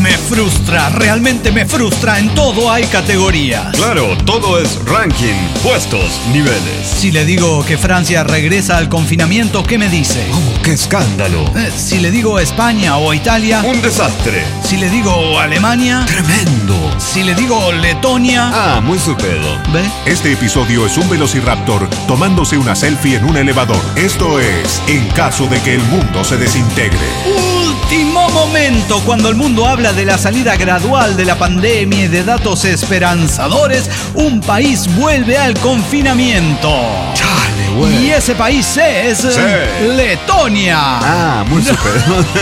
realmente me frustra. En todo hay categorías. Claro, todo es ranking, puestos, niveles. Si le digo que Francia regresa al confinamiento, ¿qué me dice? ¡Oh, qué escándalo! Si le digo España o Italia, ¡un desastre! Si le digo Alemania, ¡tremendo! Si le digo Letonia, muy su pedo. ¿Ve? Este episodio es un velociraptor tomándose una selfie en un elevador. Esto es en caso de que el mundo se desintegre. Último momento, cuando el mundo habla de la salida gradual de la pandemia y de datos esperanzadores, un país vuelve al confinamiento. Chale, güey. Y ese país es Letonia. Muy super.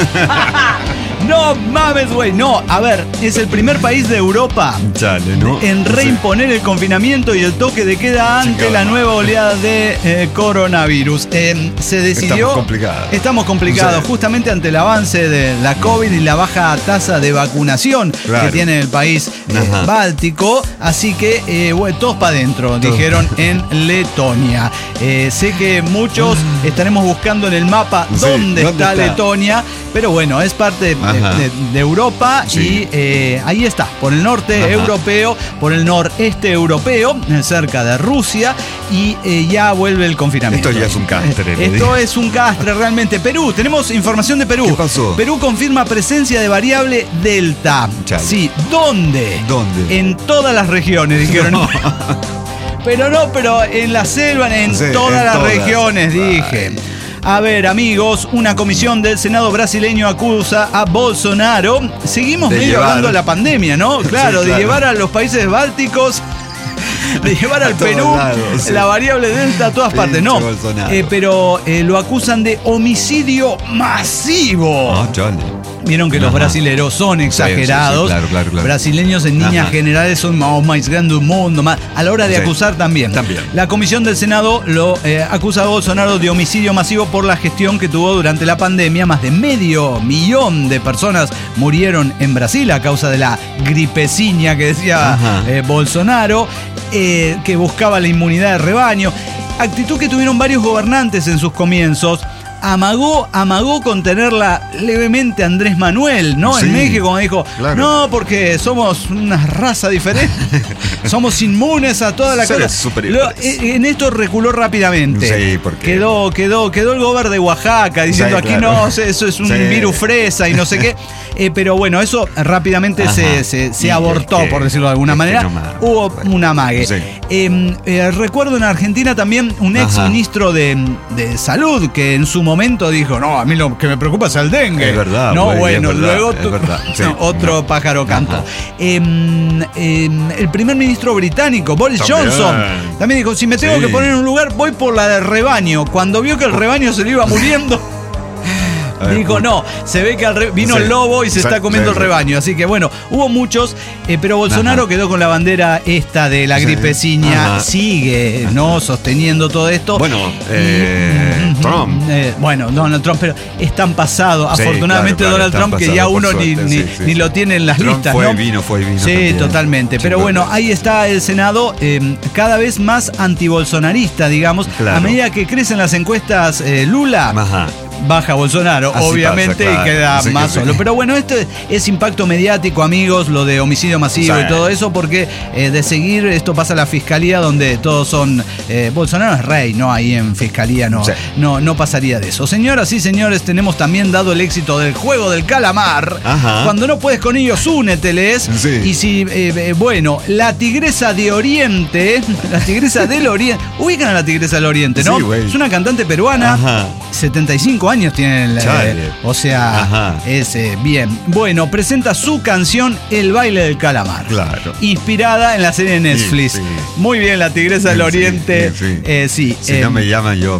No mames, güey. No, a ver, es el primer país de Europa Chale, ¿no? en reimponer el confinamiento y el toque de queda ante la nueva oleada de coronavirus. Se decidió. Estamos complicados, justamente ante el avance de la COVID y la baja tasa de vacunación que tiene el país báltico. Así que, todos para adentro, dijeron en Letonia. Sé que muchos estaremos buscando en el mapa dónde está Letonia, pero bueno, es parte de Europa y ahí está, por el norte europeo, por el noreste europeo, cerca de Rusia, y ya vuelve el confinamiento. Esto ya es un castre. Esto es un castre realmente. Perú, tenemos información de Perú. ¿Qué pasó? Perú confirma presencia de variable Delta. Chale. Sí, ¿dónde? ¿Dónde? En todas las regiones, dijeron. No. Pero en la selva, en todas las regiones, dije. A ver, amigos, una comisión del Senado brasileño acusa a Bolsonaro. Seguimos medio hablando de la pandemia, ¿no? Claro, de llevar a los países bálticos, de llevar al Perú la variable Delta a todas partes. No, pero lo acusan de homicidio masivo. Vieron que los brasileros son exagerados. Sí, claro. Brasileños en líneas generales son más grandes del mundo. A la hora de acusar también. La comisión del Senado lo acusa a Bolsonaro de homicidio masivo por la gestión que tuvo durante la pandemia. Más de 500.000 de personas murieron en Brasil a causa de la gripeciña que decía Bolsonaro, que buscaba la inmunidad de rebaño. Actitud que tuvieron varios gobernantes en sus comienzos. Amagó con tenerla levemente Andrés Manuel, ¿no? En México, como dijo, no, porque somos una raza diferente, somos inmunes a toda la cosa. En esto reculó rápidamente. Sí, porque quedó el gobernador de Oaxaca diciendo aquí no, eso es un virus fresa y no sé qué. Pero bueno, eso rápidamente se abortó, por decirlo de alguna manera. Hubo un amague. Recuerdo en Argentina también un ex ministro de Salud que en su momento dijo, no, a mí lo que me preocupa es el dengue. Es verdad. No, bueno, es verdad, luego es verdad. otro pájaro cantó. El primer ministro británico, Boris Johnson, también dijo, si me tengo que poner en un lugar, voy por la del rebaño. Cuando vio que el rebaño se le iba muriendo, dijo, no, se ve que vino el lobo y se está comiendo el rebaño. Así que bueno, hubo muchos, pero Bolsonaro quedó con la bandera esta de la gripeciña. Sigue, ¿no? Sosteniendo todo esto. Bueno, Trump. Bueno, Donald Trump, pero es tan pasado, afortunadamente, Donald Trump, que ya uno ni lo tiene en las listas, fue ¿no? Vino Sí, también. totalmente. Pero bueno, ahí está el Senado, cada vez más antibolsonarista, digamos. A medida que crecen las encuestas, Lula baja Bolsonaro, Así obviamente, pasa, claro. y queda Así más que solo. Pero bueno, esto es impacto mediático, amigos, lo de homicidio masivo y todo eso, porque de seguir esto pasa a la fiscalía, donde todos son... Bolsonaro es rey, ¿no? Ahí en fiscalía no pasaría de eso. Señoras y señores, tenemos también dado el éxito del juego del calamar. Cuando no puedes con ellos, úneteles. Y si, bueno, la tigresa de Oriente, la tigresa del Oriente, ubican a la tigresa del Oriente, ¿no? Es una cantante peruana, 75 años tiene, o sea, es bien. Bueno, presenta su canción El baile del calamar. Inspirada en la serie de Netflix. Muy bien, la tigresa del Oriente. Si no me llaman, yo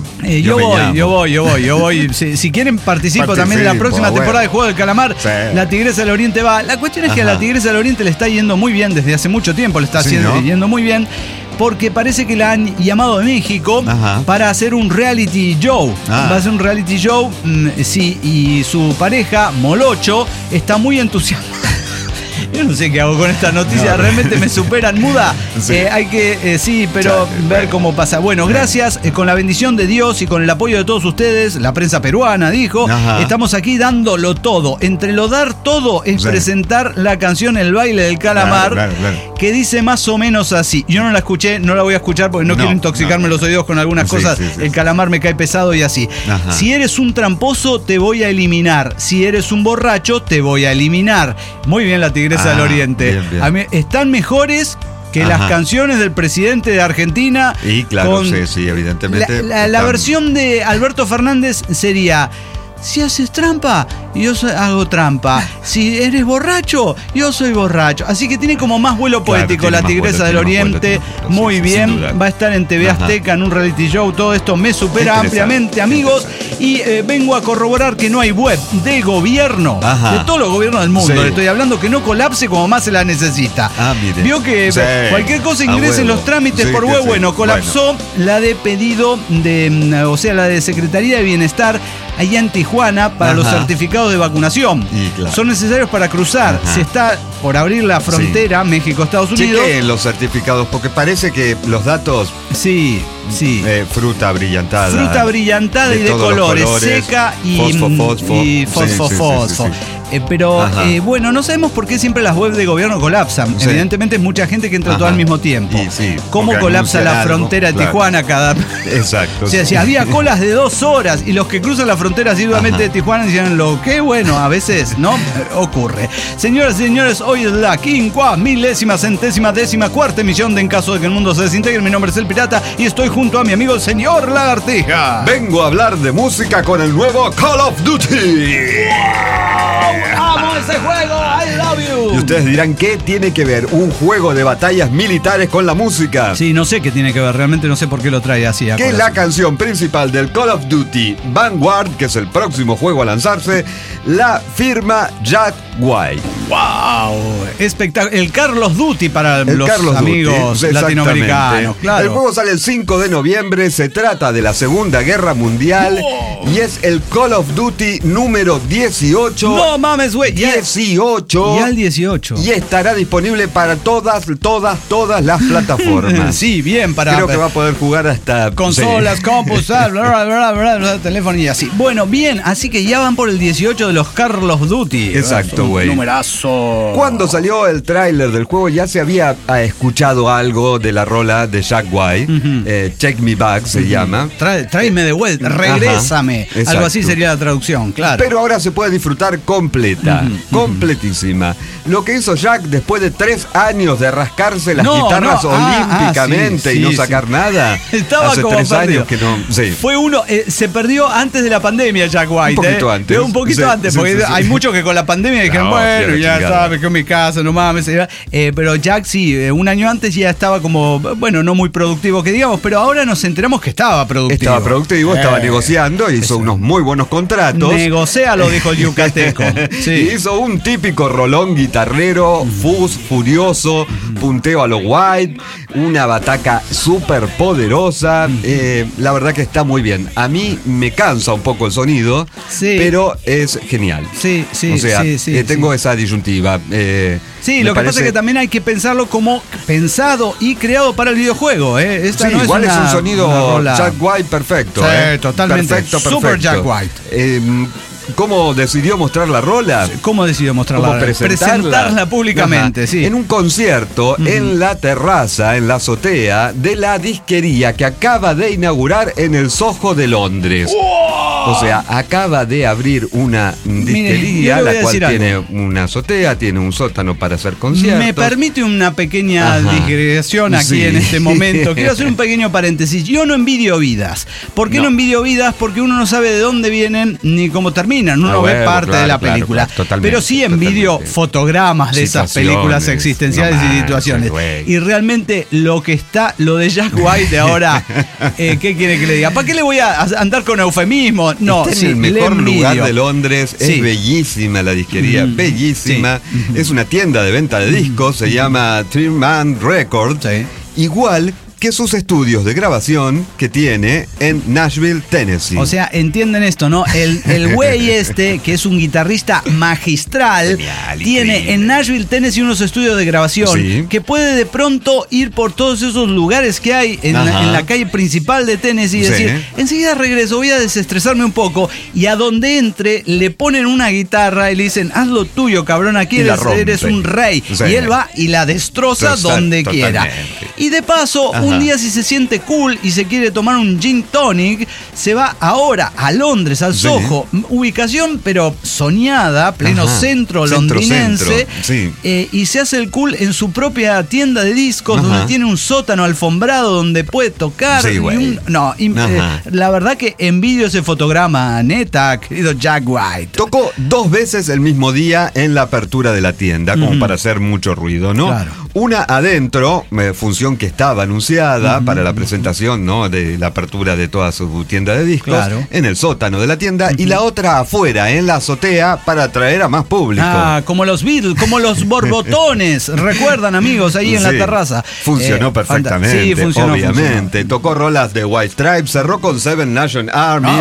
voy. Si quieren participo también en la próxima temporada de Juego del Calamar. La tigresa del Oriente va. La cuestión es que a la tigresa del Oriente le está yendo muy bien desde hace mucho tiempo, le está yendo muy bien. Porque parece que la han llamado de México para hacer un reality show. Va a ser un reality show, y su pareja, Molocho, está muy entusiasmada. Yo no sé qué hago con esta noticia, realmente me superan. Muda, hay que, pero ver cómo pasa. Bueno, gracias, con la bendición de Dios y con el apoyo de todos ustedes, la prensa peruana dijo, estamos aquí dándolo todo. Entre lo dar todo es presentar la canción El baile del calamar, que dice más o menos así. Yo no la escuché, no la voy a escuchar porque no quiero intoxicarme los oídos con algunas cosas. El calamar me cae pesado y así. Si eres un tramposo, te voy a eliminar. Si eres un borracho, te voy a eliminar. Muy bien la Tigresa del Oriente. Bien. A mí, están mejores que las canciones del presidente de Argentina. Y claro, sí, evidentemente. La versión de Alberto Fernández sería: si haces trampa, yo hago trampa. Si eres borracho, yo soy borracho. Así que tiene como más vuelo poético la Tigresa del Oriente. Muy bien. Va a estar en TV Azteca en un reality show. Todo esto me supera ampliamente, amigos. Y vengo a corroborar que no hay web de gobierno, de todos los gobiernos del mundo. Le estoy hablando, que no colapse como más se la necesita. Mire. Vio que cualquier cosa ingrese en los trámites por web. Bueno, colapsó la de pedido de, o sea, la de Secretaría de Bienestar allá en Tijuana para los certificados de vacunación. Son necesarios para cruzar. Se está por abrir la frontera México-Estados Unidos. Chequen los certificados, porque parece que los datos... fruta brillantada. Fruta brillantada y de colores, seca y fosfo. Pero bueno, no sabemos por qué siempre las webs de gobierno colapsan. Evidentemente es mucha gente que entra todo al mismo tiempo. ¿Cómo colapsa la frontera de Tijuana cada... Exacto. O sea, si había colas de 2 horas y los que cruzan la frontera asiduamente de Tijuana decían lo que, bueno, a veces, ¿no? Ocurre. Señoras y señores, hoy es la 50.000.000.000.004 emisión de En Caso de que el Mundo se Desintegre. Mi nombre es El Pirata y estoy junto a mi amigo el señor Lagartija. Vengo a hablar de música con el nuevo Call of Duty. ¡Amo ese juego! ¡I love you! Y ustedes dirán, ¿qué tiene que ver un juego de batallas militares con la música? Sí, no sé qué tiene que ver, realmente no sé por qué lo trae así. Que la canción principal del Call of Duty Vanguard, que es el próximo juego a lanzarse, la firma Jack White. ¡Wow! Espectacular. El Carlos Duty para los amigos latinoamericanos. Claro. El juego sale el 5 de noviembre, se trata de la Segunda Guerra Mundial y es el Call of Duty número 18. No mames, güey. 18. Y al 18. Y estará disponible para todas las plataformas. Sí, bien, creo que va a poder jugar hasta consolas, compus, teléfono y así. Bueno, bien, así que ya van por el 18 de los Carlos Duty. Exacto, güey. Numerazo. Cuando salió el tráiler del juego ya se había escuchado algo de la rola de Jack White. Take Me Back se llama. Tráeme de vuelta, regrésame. Algo así sería la traducción, claro. Pero ahora se puede disfrutar completa, completísima. Lo que hizo Jack después de 3 años de rascarse las guitarras olímpicamente y no sacar nada. Estaba hace como 3 años que no. Fue se perdió antes de la pandemia Jack White. Un poquito antes. Un poquito antes, porque hay muchos que con la pandemia dijeron, bueno, ya sabes que en mi casa, no mames. Pero Jack un año antes ya estaba como, bueno, no muy productivo que digamos, pero ahora nos enteramos que estaba productivo. Estaba negociando, hizo unos muy buenos contratos. Negocialo, dijo el yucateco. Hizo un típico rolón guitarrero, furioso, punteo a lo White, una bataca súper poderosa. La verdad que está muy bien. A mí me cansa un poco el sonido, pero es genial. O sea, tengo esa disyuntiva. Lo que pasa es que también hay que pensarlo como pensado y creado para el videojuego. Esta no igual es un sonido Jack White perfecto. Totalmente. Perfecto. Super Jack White. ¿Cómo decidió mostrar la rola? ¿Cómo decidió mostrarla? Presentarla públicamente, En un concierto en la terraza, en la azotea de la disquería que acaba de inaugurar en el Soho de Londres. O sea, acaba de abrir una disquería, la cual tiene una azotea, tiene un sótano para hacer conciertos. Me permite una pequeña digresión aquí en este momento. Quiero hacer un pequeño paréntesis. Yo no envidio vidas. ¿Por qué no envidio vidas? Porque uno no sabe de dónde vienen ni cómo terminan. Uno ve parte de la película. Pero sí envidio fotogramas de esas películas existenciales y situaciones. Y realmente lo de Jack White de ahora, ¿qué quiere que le diga? ¿Para qué le voy a andar con eufemismo? No, está en el mejor lugar de Londres. Es bellísima la disquería, bellísima. Es una tienda de venta de discos, se llama Three Man Records. Igual que sus estudios de grabación que tiene en Nashville, Tennessee. O sea, entienden esto, ¿no? El güey este, que es un guitarrista magistral, Genial, tiene increíble. en Nashville, Tennessee, unos estudios de grabación que puede de pronto ir por todos esos lugares que hay en la calle principal de Tennessee y decir, enseguida regreso, voy a desestresarme un poco, y a donde entre le ponen una guitarra y le dicen, haz lo tuyo, cabrón, aquí eres un rey. Y él va y la destroza donde quiera. Y de paso, un día si se siente cool y se quiere tomar un gin tonic, se va ahora a Londres, al Soho, ubicación pero soñada, pleno centro londinense, y se hace el cool en su propia tienda de discos, donde tiene un sótano alfombrado donde puede tocar. La verdad que envidio ese fotograma, neta, querido Jack White. Tocó 2 veces el mismo día en la apertura de la tienda, como para hacer mucho ruido, ¿no? Claro. Una adentro, función que estaba anunciada para la presentación, ¿no?, de la apertura de toda su tienda de discos, en el sótano de la tienda, y la otra afuera, en la azotea, para atraer a más público. Como los Beatles, como los borbotones, recuerdan, amigos, ahí en la terraza. Funcionó perfectamente, sí, funcionó, obviamente. Tocó rolas de White Stripes, cerró con Seven Nation Army,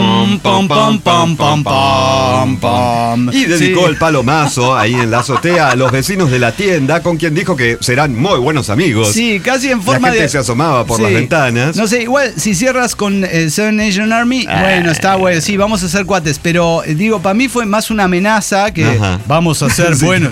y dedicó el palomazo ahí en la azotea a los vecinos de la tienda, con quien dijo que serán muy buenos amigos. Sí, casi en forma la gente se asomaba por las ventanas. No sé, igual si cierras con Seven Nation Army, bueno, está bueno, sí, vamos a ser cuates, pero digo, para mí fue más una amenaza que vamos a ser buenos,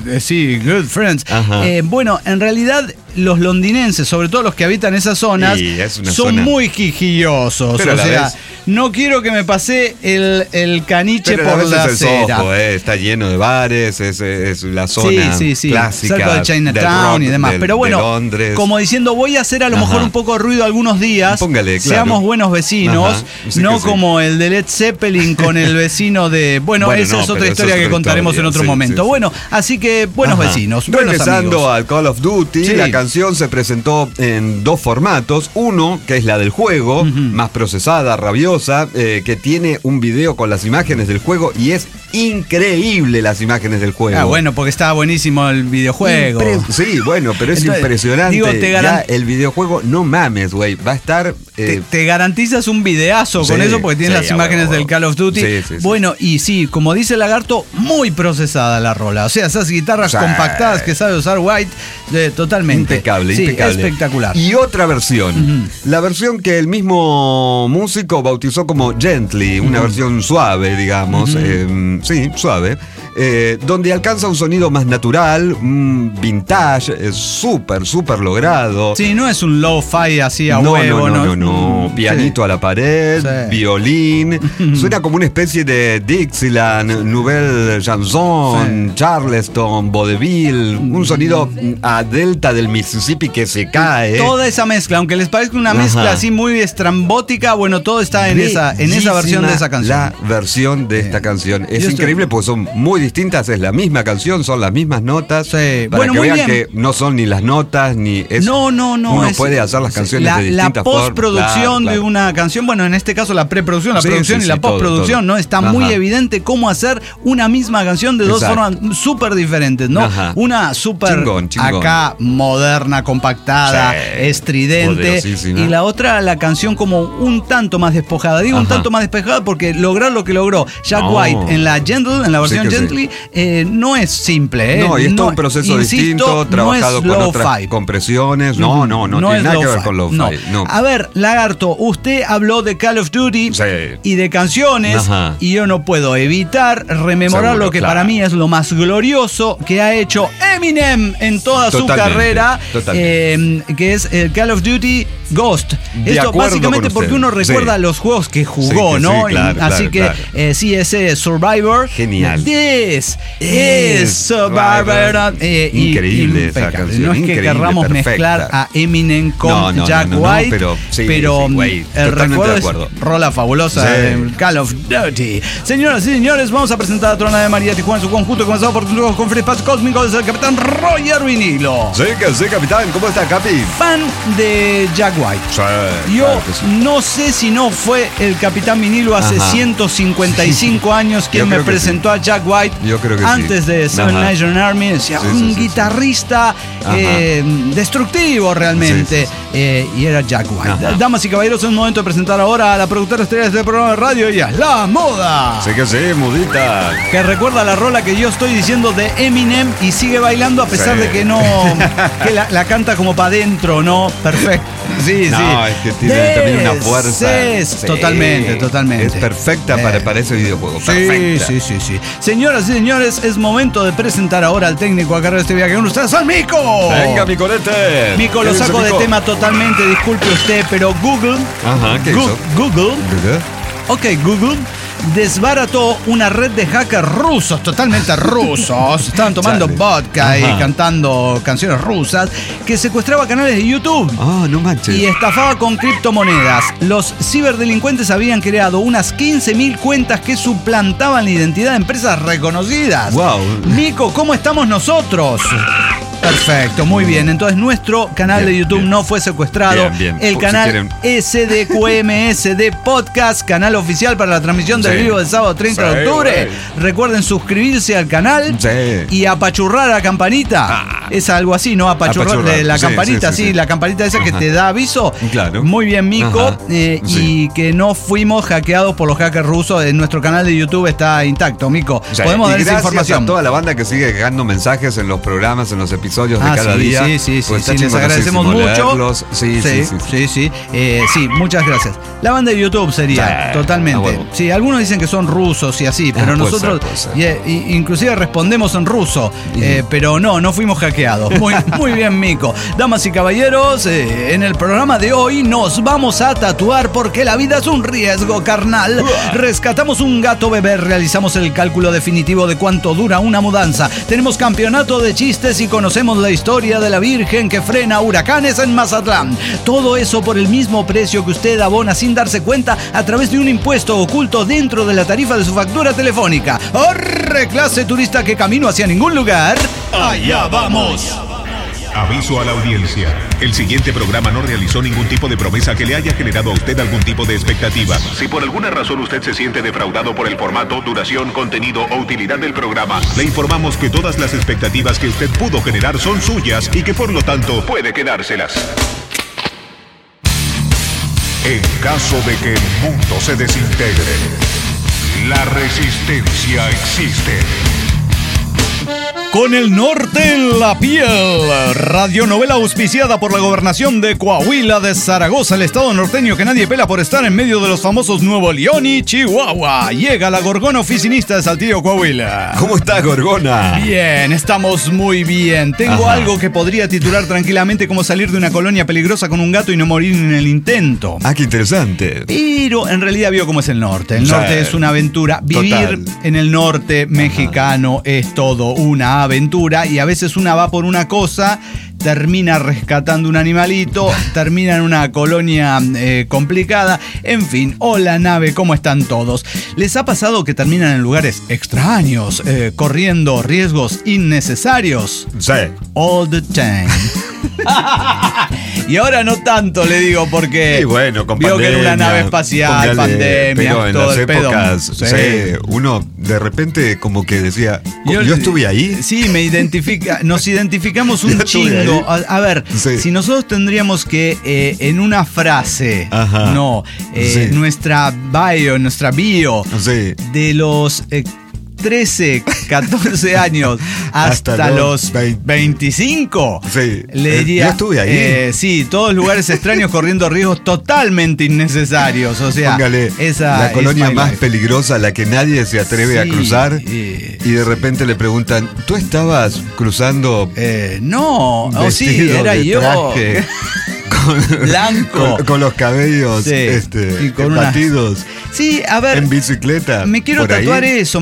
good friends. Bueno, en realidad los londinenses, sobre todo los que habitan esas zonas, son muy quijillosos. Pero o sea, no quiero que me pase el caniche por la acera. Soho, está lleno de bares, es la zona clásica, cerca de Chinatown y demás. Pero bueno, como diciendo, voy a hacer a lo mejor un poco de ruido algunos días. Póngale, seamos buenos vecinos, no como el de Led Zeppelin con el vecino de... Bueno, esa es otra historia que contaremos en otro momento. Bueno, así que buenos vecinos, buenos Regresando amigos. al Call of Duty, la canción se presentó en 2 formatos. Uno, que es la del juego, más procesada, rabiosa, que tiene un video con las imágenes del juego, y es increíble las imágenes del juego. Bueno, porque estaba buenísimo el videojuego. Sí, bueno, pero es impresionante. Digo, ya el videojuego, no mames, güey, va a estar... te garantizas un videazo con eso, porque tienes las imágenes del Call of Duty. Bueno, y sí, como dice Lagarto, muy procesada la rola. O sea, esas guitarras compactadas que sabe usar White, totalmente. Impecable. Espectacular. Y otra versión, la versión que el mismo músico bautizó como Gently, una versión suave, digamos, suave, donde alcanza un sonido más natural, vintage, súper logrado. Sí, no es un lo-fi así a huevo. No, pianito a la pared, violín, suena como una especie de Dixieland, Nouvelle Chanson, Charleston, vaudeville, un sonido a delta del Mississippi que se cae. Toda esa mezcla, aunque les parezca una mezcla así muy estrambótica, bueno, todo está en esa versión de esa canción. La versión de esta canción es increíble porque son muy distintas, es la misma canción, son las mismas notas. Para que vean que no son ni las notas ni es. No. Uno puede hacer las canciones de distintas formas. La postproducción de una canción, bueno, en este caso la preproducción, la producción y la postproducción, todo. ¿No? Está muy evidente cómo hacer una misma canción de 2 formas súper diferentes, ¿no? Una súper acá moderna, compactada, estridente, y la otra, la canción como un tanto más despojada. Digo un tanto más despojada porque lograr lo que logró Jack White en la versión Gently, no es simple. No, y es todo un proceso distinto, trabajado con otras compresiones. No tiene nada que ver con lo-fi. No. A ver, Lagarto, usted habló de Call of Duty y de canciones, y yo no puedo evitar rememorar lo que para mí es lo más glorioso que ha hecho Eminem en toda su carrera, que es el Call of Duty Ghost. Esto básicamente porque uno recuerda los juegos que jugó, ¿no? Así que ese Survivor. Genial. This is Survivor. Increíble esa canción. No es que querramos mezclar a Eminem con Jack White, pero el recuerdo es rola fabulosa de Call of Duty. Señoras y señores, vamos a presentar a Trona de María Tijuana en su conjunto, comenzado por tus con Free Pass Cósmico desde el capitán Roger Vinilo. Sí, capitán. ¿Cómo está, Capi? Fan de Jack White. Yo no sé si no fue el capitán Vinilo hace 155 años quien me presentó a Jack White. Yo creo que antes de Seven Nation Army. Decía, un guitarrista destructivo realmente. y era Jack White. Damas y caballeros, es un momento de presentar ahora a la productora estrella de este programa de radio. Ella es La Moda. Sí que sí, mudita. Que recuerda la rola que yo estoy diciendo de Eminem y sigue bailando a pesar de que no, que la canta como para adentro, ¿no? Perfecto. Sí, no, sí. es que tiene también una fuerza. Sí, totalmente. Es perfecta para ese videojuego. Perfecta. Sí. Señoras y señores, es momento de presentar ahora al técnico a cargo de este viaje con ustedes, al Mico. Venga, Micolete. Mico, lo saco de tema totalmente, disculpe usted, pero Google. Ajá, ¿qué hizo? Google. Ok, Google desbarató una red de hackers rusos, totalmente rusos. Estaban tomando vodka y cantando canciones rusas, que secuestraba canales de YouTube. No manches. Y estafaba con criptomonedas. Los ciberdelincuentes habían creado unas 15.000 cuentas que suplantaban la identidad de empresas reconocidas. Wow. Mico, ¿cómo estamos nosotros? Perfecto, muy bien. Entonces nuestro canal de YouTube no fue secuestrado. Bien. El canal SDQMSD Podcast, canal oficial para la transmisión del vivo del sábado 30 de octubre. Recuerden suscribirse al canal y apachurrar a la campanita. Es algo así, ¿no? Apachurrar la campanita, sí, la campanita esa que te da aviso. Claro. Muy bien, Mico. Y que no fuimos hackeados por los hackers rusos. En nuestro canal de YouTube está intacto, Mico. Podemos dar esa información. A toda la banda que sigue dejando mensajes en los programas, en los episodios de cada día. Sí, les agradecemos mucho. Sí, muchas gracias. La banda de YouTube sería totalmente. Sí, algunos dicen que son rusos y así, pero nosotros inclusive respondemos en ruso, pero no fuimos hackeados. Muy bien, Mico. Damas y caballeros, en el programa de hoy nos vamos a tatuar porque la vida es un riesgo, carnal. Rescatamos un gato bebé, realizamos el cálculo definitivo de cuánto dura una mudanza. Tenemos campeonato de chistes y conocemos la historia de la Virgen que frena huracanes en Mazatlán. Todo eso por el mismo precio que usted abona sin darse cuenta a través de un impuesto oculto dentro de la tarifa de su factura telefónica. ¡Arre, clase turista que camino hacia ningún lugar! ¡Allá vamos! Aviso a la audiencia. El siguiente programa no realizó ningún tipo de promesa que le haya generado a usted algún tipo de expectativa. Si por alguna razón usted se siente defraudado por el formato, duración, contenido o utilidad del programa, le informamos que todas las expectativas que usted pudo generar son suyas y que por lo tanto puede quedárselas. En caso de que el mundo se desintegre, la resistencia existe. Con el norte en la piel, radionovela auspiciada por la gobernación de Coahuila de Zaragoza, el estado norteño que nadie pela por estar en medio de los famosos Nuevo León y Chihuahua. Llega la Gorgona oficinista de Saltillo, Coahuila. ¿Cómo estás, Gorgona? Bien, estamos muy bien. Tengo algo que podría titular tranquilamente como salir de una colonia peligrosa con un gato y no morir en el intento. Qué interesante. Pero en realidad vio cómo es el norte. El norte es una aventura. Vivir en el norte mexicano es todo una aventura y a veces una va por una cosa, termina rescatando un animalito, termina en una colonia complicada, en fin. Hola, nave, ¿cómo están todos? ¿Les ha pasado que terminan en lugares extraños, corriendo riesgos innecesarios? Sí. All the time. Y ahora no tanto, le digo, porque con vio pandemia, que era una nave espacial, pandemia, pero en todo las el épocas, pedo. uno de repente como que decía, yo estuve ahí. Sí, nos identificamos un chingo. A ver, si nosotros tendríamos que en una frase, nuestra bio, de los 13, 14 años hasta los 25. Le diría, yo estuve ahí. Sí, todos lugares extraños corriendo riesgos totalmente innecesarios. O sea, póngale la colonia más peligrosa, la que nadie se atreve a cruzar. Y de repente le preguntan, ¿tú estabas cruzando? No, sí, era yo. Blanco. Con los cabellos batidos. Sí, a ver. En bicicleta. Me quiero tatuar eso,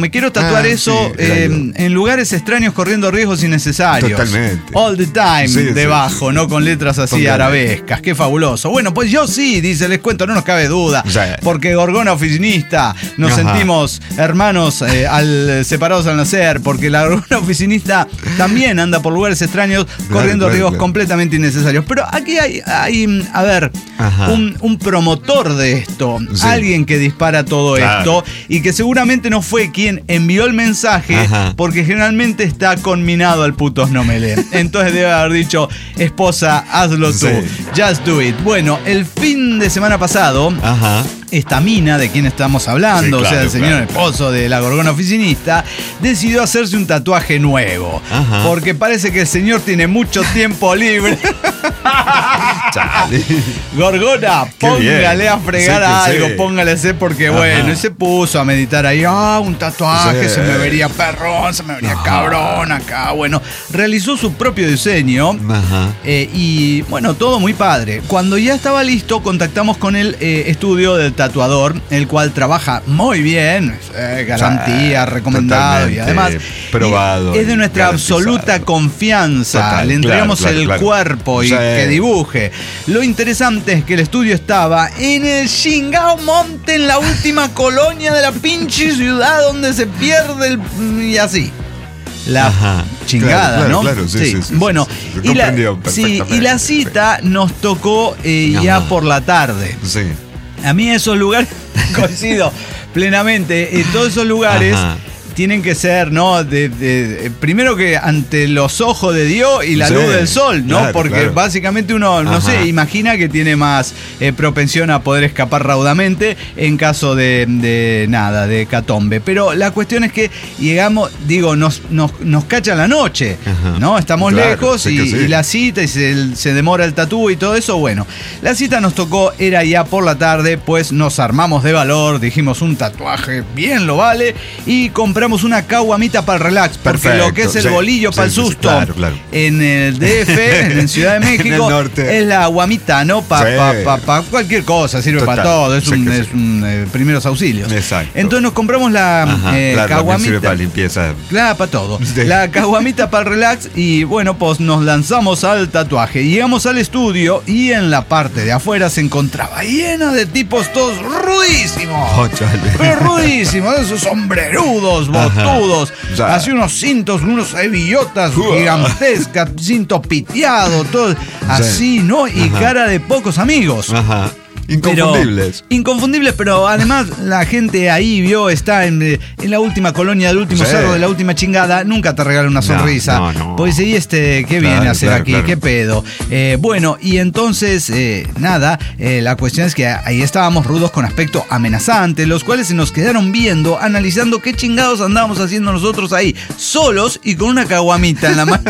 en lugares extraños corriendo riesgos innecesarios. Totalmente. All the time, debajo, ¿no? Con letras así arabescas. Qué fabuloso. Bueno, pues yo sí, dice, les cuento, no nos cabe duda. Porque Gorgona oficinista, nos sentimos hermanos separados al nacer, porque la Gorgona oficinista también anda por lugares extraños corriendo riesgos completamente innecesarios. Pero aquí hay hay, a ver, un promotor de esto, alguien que dispara todo esto y que seguramente no fue quien envió el mensaje, porque generalmente está conminado al putos no me leen. Entonces debe haber dicho, esposa, hazlo tú, just do it. Bueno, el fin de semana pasado, esta mina de quien estamos hablando, o sea, el señor esposo de la gorgona oficinista, decidió hacerse un tatuaje nuevo. Porque parece que el señor tiene mucho tiempo libre. Gorgona, póngale a fregar algo, póngale a hacer porque bueno, y se puso a meditar ahí, un tatuaje, se me vería perrón, se me vería cabrón acá. Bueno, realizó su propio diseño y bueno, todo muy padre. Cuando ya estaba listo, contactamos con el estudio del tatuador, el cual trabaja muy bien, garantía, recomendado y además probado, es de nuestra absoluta confianza. Le entregamos el cuerpo y que dibuje. Lo interesante es que el estudio estaba en el chingao monte, en la última colonia de la pinche ciudad donde se pierde y así. La chingada, ¿no? Claro, sí. Bueno, y la cita nos tocó ya por la tarde. A mí esos lugares, coincido plenamente, todos esos lugares tienen que ser, ¿no? Primero que ante los ojos de Dios y la luz del sol, ¿no? Porque básicamente uno, no sé, imagina que tiene más propensión a poder escapar raudamente en caso de hecatombe. Pero la cuestión es que llegamos, digo, nos cacha la noche, ¿no? Estamos lejos y la cita y se demora el tatú y todo eso. Bueno, la cita nos tocó, era ya por la tarde, pues nos armamos de valor, dijimos un tatuaje bien lo vale y compramos una caguamita para el relax, porque lo que es el bolillo para el susto en el DF, en Ciudad de México, es la aguamita, ¿no? Para cualquier cosa, sirve para todo, es un primeros auxilios. Exacto. Entonces nos compramos la caguamita. Sirve para limpieza. Claro, para todo. La caguamita para el relax y bueno, pues nos lanzamos al tatuaje. Llegamos al estudio y en la parte de afuera se encontraba llena de tipos todos rudísimos. Pero rudísimos, esos sombrerudos, botudos, así unos cintos, unos hebillotas gigantescas, cinto piteado, todo así, ¿no? Y cara de pocos amigos. Inconfundibles, pero además la gente ahí vio, está en la última colonia del último cerro de la última chingada, nunca te regala una sonrisa. Pues ¿y qué viene a hacer aquí? ¿Qué pedo? Bueno, y entonces, la cuestión es que ahí estábamos rudos con aspecto amenazante, los cuales se nos quedaron viendo, analizando qué chingados andábamos haciendo nosotros ahí, solos y con una caguamita en la mano.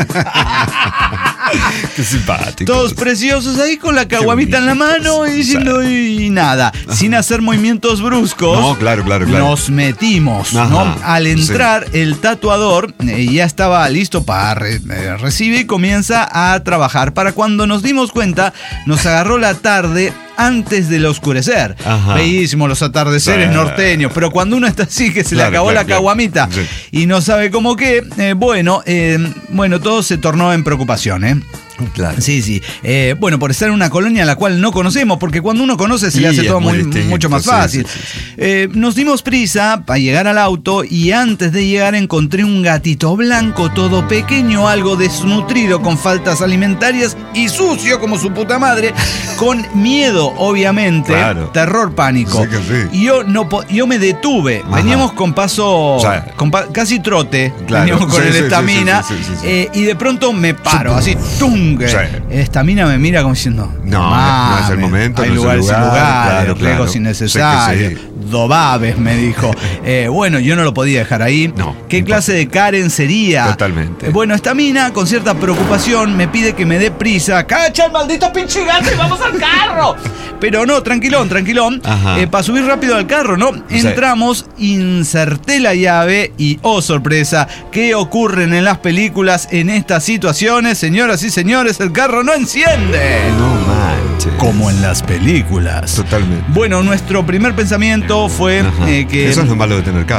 Qué simpático. Todos preciosos ahí con la caguamita en la mano y diciendo y nada, sin hacer movimientos bruscos. No, claro. Nos metimos, ¿no? Al entrar, el tatuador ya estaba listo para recibir y comienza a trabajar. Para cuando nos dimos cuenta, nos agarró la tarde antes del oscurecer. Bellísimos los atardeceres norteños, pero cuando uno está así que se le acabó la caguamita y no sabe cómo qué, bueno, todo se tornó en preocupación, Claro. Sí. Bueno, por estar en una colonia a la cual no conocemos, porque cuando uno conoce se le hace todo mucho más fácil. Sí. Nos dimos prisa para llegar al auto y antes de llegar encontré un gatito blanco, todo pequeño, algo desnutrido, con faltas alimentarias y sucio como su puta madre, con miedo, obviamente, terror, pánico. Y yo me detuve. Veníamos con paso, casi trote, veníamos con el estamina, y de pronto me paro, así, ¡tum! Esta mina me mira como diciendo no es el momento, hay lugares sin lugares, lejos innecesarios, dobabes, me dijo. Bueno, yo no lo podía dejar ahí. ¿Qué clase de Karen sería? Totalmente. Bueno, esta mina con cierta preocupación me pide que me dé prisa. ¡Cacha el maldito pinche gato y vamos al carro! Pero no, tranquilón. Para subir rápido al carro, ¿no? Entramos, inserté la llave y, oh sorpresa, ¿qué ocurren en las películas en estas situaciones? Señoras y señores, el carro no enciende. No manches. Como en las películas. Totalmente. Bueno, nuestro primer pensamiento fue que... Eso es lo malo de tener carro.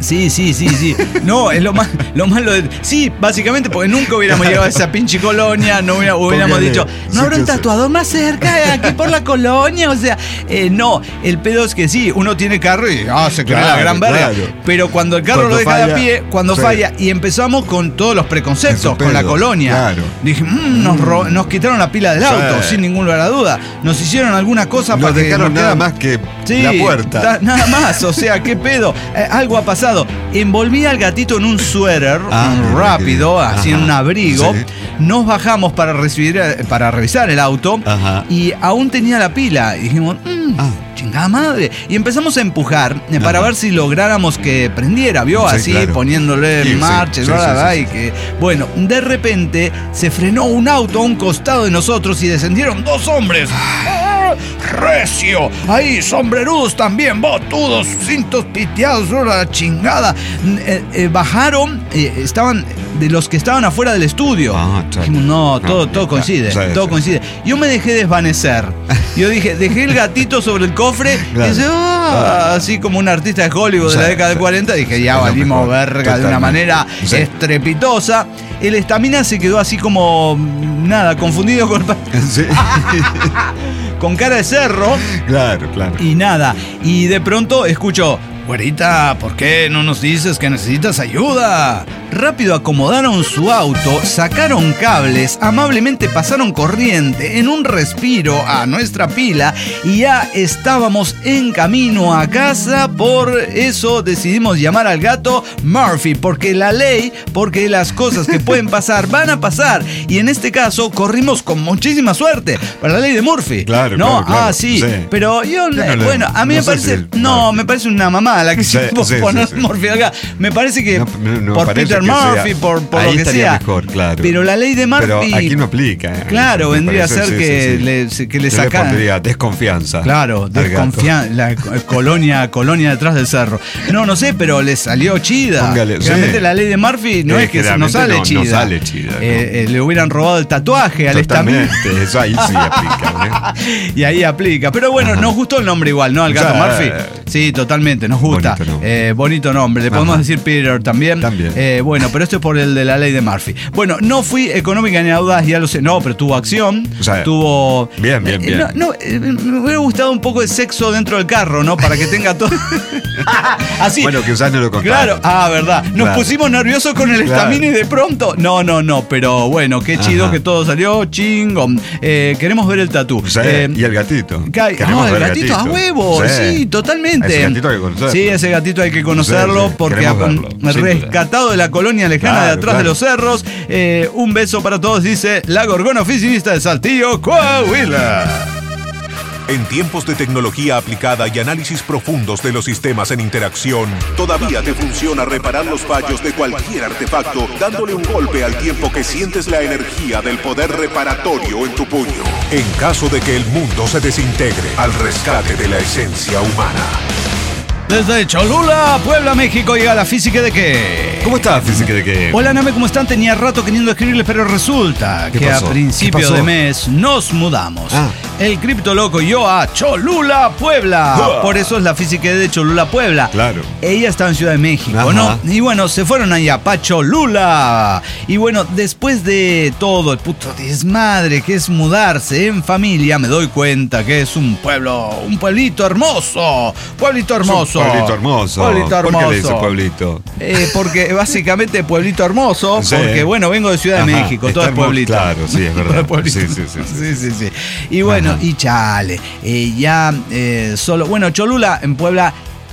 Sí. No, es lo malo de. Sí, básicamente porque nunca hubiéramos llegado a esa pinche colonia, no hubiéramos dicho, no habrá un tatuador más cerca, aquí por la colonia. O sea, no, el pedo es que sí, uno tiene carro y se cree la gran verga. Claro. Pero cuando el carro lo deja de a pie, cuando falla, y empezamos con todos los preconceptos, con la colonia. Claro. Dije, nos quitaron la pila del auto, sin ningún lugar a duda. Nos hicieron alguna cosa para que. Nos dejaron nada más que la puerta. Nada más, o sea, qué pedo. Algo ha pasado. Envolví al gatito en un suéter rápido, así en un abrigo. Sí. Nos bajamos para revisar el auto. Ajá. Y aún tenía la pila. Y dijimos, chingada madre. Y empezamos a empujar para ver si lográramos que prendiera, ¿vio? Sí, así, claro. Poniéndole en marcha, y que. Bueno, de repente se frenó un auto a un costado de nosotros y descendieron 2 hombres. Recio, ahí sombrerudos también, botudos, cintos piteados, la chingada. Bajaron, estaban de los que estaban afuera del estudio. Dijimos, no, todo coincide, todo coincide. Yo me dejé desvanecer. Yo dejé el gatito sobre el cofre, claro. Y dice, así como un artista de Hollywood de la década del 40, dije, ya valimos verga. Totalmente. De una manera estrepitosa. El estamina se quedó así como nada, confundido con con cara de cerro. Claro. Y nada. Y de pronto escucho, güerita, ¿por qué no nos dices que necesitas ayuda? Rápido acomodaron su auto, sacaron cables, amablemente pasaron corriente en un respiro a nuestra pila y ya estábamos en camino a casa. Por eso decidimos llamar al gato Murphy, porque porque las cosas que pueden pasar van a pasar. Y en este caso corrimos con muchísima suerte para la ley de Murphy. Claro, ¿no? Claro. Sí. Pero yo, bueno, a mí me parece, me parece una mamá la que se poner Murphy acá. Me parece que por Peter Murphy, por lo que sea. Mejor, claro. Pero la ley de Murphy. Pero aquí no aplica. Claro, vendría a ser que le sacan. Pondría desconfianza. Claro, desconfianza. La colonia detrás del cerro. No sé, pero le salió chida. Realmente la ley de Murphy no es que no sale chida. No sale chida. Le hubieran robado el tatuaje al estamina. Eso ahí sí aplica. Y ahí aplica. Pero bueno, nos gustó el nombre igual, ¿no? Al gato Murphy. Sí, totalmente, nos gusta. Bonito nombre. Le podemos decir Peter también. Bueno, pero esto es por el de la ley de Murphy. Bueno, no fui económica ni audaz, ya lo sé. No, pero tuvo acción. Tuvo. Bien. Me hubiera gustado un poco de sexo dentro del carro, ¿no? Para que tenga todo. Así. Bueno, que usted no lo contaron. Claro, verdad. Nos pusimos nerviosos con el estamina y de pronto. No, pero bueno, qué chido que todo salió chingón. Queremos ver el tatú. Y el gatito. El gatito a huevo. Sí, totalmente. Ese gatito hay que conocerlo. Sí, ese gatito hay que conocerlo porque rescatado de la colonia lejana de atrás de los cerros. Un beso para todos, dice la Gorgona oficinista de Saltillo, Coahuila. En tiempos de tecnología aplicada y análisis profundos de los sistemas en interacción, todavía te funciona reparar los fallos de cualquier artefacto, dándole un golpe al tiempo que sientes la energía del poder reparatorio en tu puño. En caso de que el mundo se desintegre, al rescate de la esencia humana. Desde Cholula, Puebla, México, llega la Física de qué. ¿Cómo está, Física de qué? Hola, Name, ¿cómo están? Tenía rato queriendo escribirles, pero resulta que a principio de mes nos mudamos. El cripto loco y yo a Cholula, Puebla. Por eso es la Física de Cholula, Puebla. Claro. Ella estaba en Ciudad de México, ¿no? Y bueno, se fueron allá pa' Cholula. Y bueno, después de todo el puto desmadre que es mudarse en familia, me doy cuenta que es un pueblito hermoso. Pueblito hermoso. Pueblito hermoso. ¿Por qué le dice pueblito? Porque básicamente pueblito hermoso, porque bueno, vengo de Ciudad de México, todo es pueblito. Claro, sí, es verdad. Sí. Y bueno, y chale, solo, bueno, Cholula en Puebla,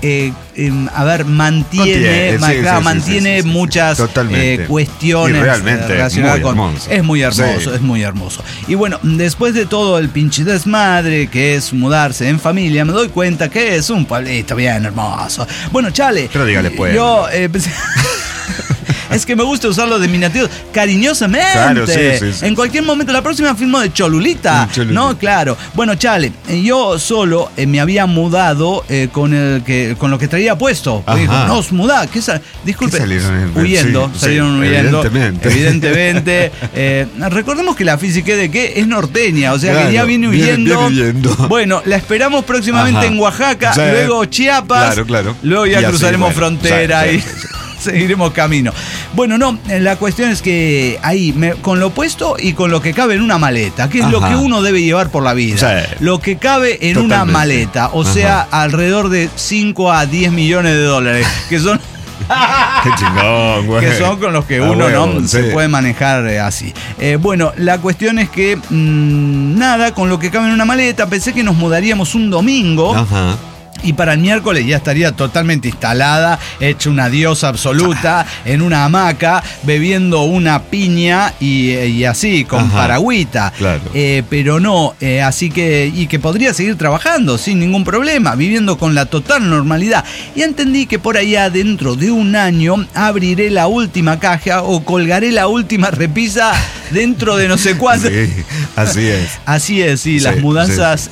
mantiene muchas cuestiones relacionadas con. Es muy hermoso. Y bueno, después de todo el pinche desmadre que es mudarse en familia, me doy cuenta que es un pueblito bien hermoso. Bueno, chale. Pero dígale pues. Yo Es que me gusta usarlo de diminutivo cariñosamente. Claro, sí. En cualquier momento, la próxima firmo de Cholulita. No, claro. Bueno, chale, yo solo me había mudado con lo que traía puesto. Dijo, no os mudá. Disculpe. ¿Qué salieron? Salieron huyendo. Evidentemente. Recordemos que la física de qué es norteña, o sea, claro, que ya viene huyendo. Bueno, la esperamos próximamente en Oaxaca, luego Chiapas, luego ya cruzaremos frontera y seguiremos camino. Bueno, no, la cuestión es que ahí, con lo puesto y con lo que cabe en una maleta, que es lo que uno debe llevar por la vida. Lo que cabe en una maleta, o sea, alrededor de 5 a 10 millones de dólares, que son... Qué chingón, güey. Que son con los que uno se puede manejar así. Bueno, la cuestión es que nada, con lo que cabe en una maleta, pensé que nos mudaríamos un domingo. Y para el miércoles ya estaría totalmente instalada, hecha una diosa absoluta, en una hamaca, bebiendo una piña y así, con paragüita. Claro. Pero no, así que, y que podría seguir trabajando sin ningún problema, viviendo con la total normalidad. Y entendí que por allá dentro de un año abriré la última caja o colgaré la última repisa dentro de no sé cuánto. Sí, así es. Así es, sí, las mudanzas,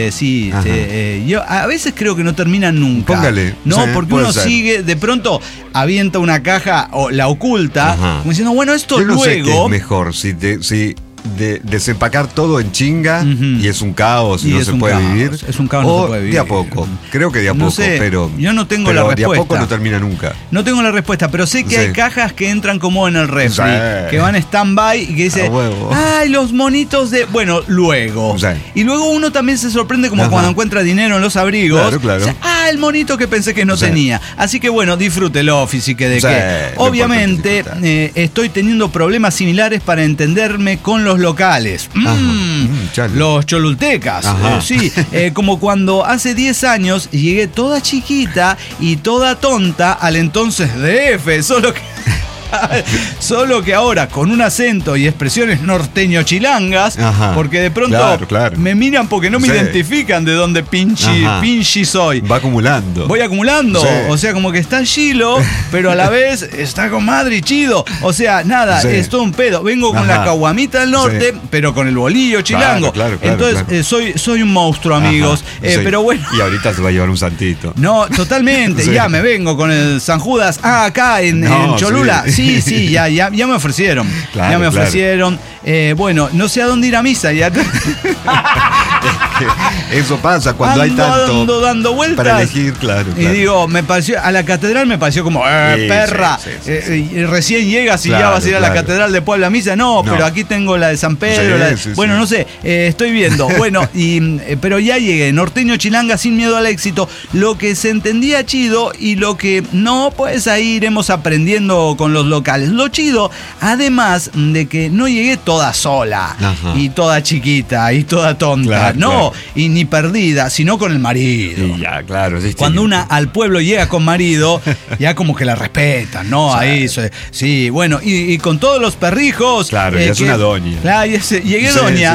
yo a veces creo que no terminan nunca. Póngale. No, porque uno sigue, de pronto avienta una caja o la oculta, como diciendo, bueno, esto yo no luego. Sé qué es mejor, si desempacar todo en chinga y es un caos y no se puede vivir. Es un caos, no se puede vivir. De a poco. Creo que de a poco, pero. Yo no tengo la respuesta. De a poco no termina nunca. No tengo la respuesta, pero sé que hay cajas que entran como en el refri, que van stand-by y que dice, ay, los monitos de. Bueno, luego. Y luego uno también se sorprende como cuando encuentra dinero en los abrigos. Claro. O sea, el monito que pensé que no tenía. Así que bueno, disfrútelo, físique de que. Obviamente, estoy teniendo problemas similares para entenderme con los locales. Los cholultecas. Como cuando hace 10 años llegué toda chiquita y toda tonta al entonces DF, solo que ahora con un acento y expresiones norteño-chilangas, porque de pronto me miran porque no me identifican de dónde pinchi soy. Voy acumulando. O sea, como que está chilo, pero a la vez está con madre y chido. O sea, nada, es todo un pedo. Vengo con la caguamita del norte, pero con el bolillo chilango. Entonces, soy un monstruo, amigos. Pero bueno. Y ahorita se va a llevar un santito. No, totalmente. Ya me vengo con el San Judas. Acá en Cholula. Sí, ya me ofrecieron. Ya me ofrecieron. Bueno, no sé a dónde ir a misa. Ya. Eso pasa cuando hay tanto dando vueltas para elegir, claro. Y digo, a la catedral me pareció como, perra. Recién llegas y ya vas a ir a la catedral de Puebla a misa. No, pero aquí tengo la de San Pedro. Bueno, no sé, estoy viendo. Bueno, pero ya llegué. Norteño chilanga sin miedo al éxito. Lo que se entendía chido y lo que no, pues ahí iremos aprendiendo con los locales. Lo chido, además de que no llegué toda sola y toda chiquita y toda tonta, y ni perdida, sino con el marido. Y ya, claro. Cuando una al pueblo llega con marido, ya como que la respetan, ¿no? Ahí, sí, bueno, y con todos los perrijos. Claro, ya es una doña. Claro, llegué doña.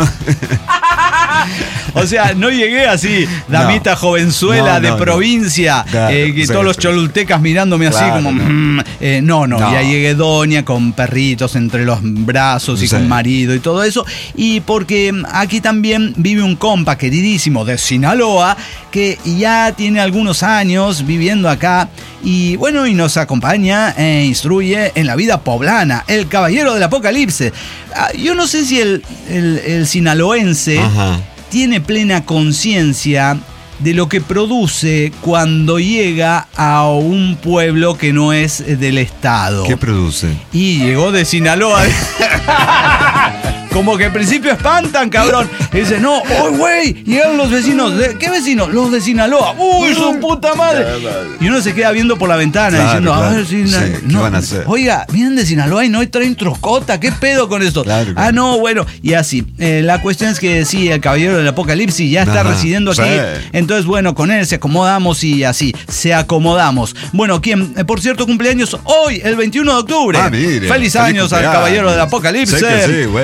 O sea, no llegué así, damita jovenzuela de provincia, que todos los cholultecas mirándome así como... ya llegué doña con perritos entre los brazos y con marido y todo eso. Y porque aquí también vive un compa queridísimo de Sinaloa que ya tiene algunos años viviendo acá y bueno, y nos acompaña e instruye en la vida poblana, el caballero del apocalipsis. Yo no sé si el sinaloense tiene plena conciencia de lo que produce cuando llega a un pueblo que no es del estado. ¿Qué produce? Y llegó de Sinaloa. Como que al principio espantan, cabrón. Y dice, no, güey, llegaron los vecinos. ¿Qué vecinos? Los de Sinaloa. ¡Uy, su puta madre! Y uno se queda viendo por la ventana diciendo, a ver si... ¿qué van a hacer? Oiga, vienen de Sinaloa y no traen troscota. ¿Qué pedo con esto? No, bueno. Y así. La cuestión es que sí, el caballero del apocalipsis ya está residiendo aquí. Entonces, bueno, con él se acomodamos y así, se acomodamos. Bueno, ¿quién? Por cierto, cumpleaños hoy, el 21 de octubre. Mire, Feliz años al caballero del apocalipsis. Sé que sí, güey. Bueno,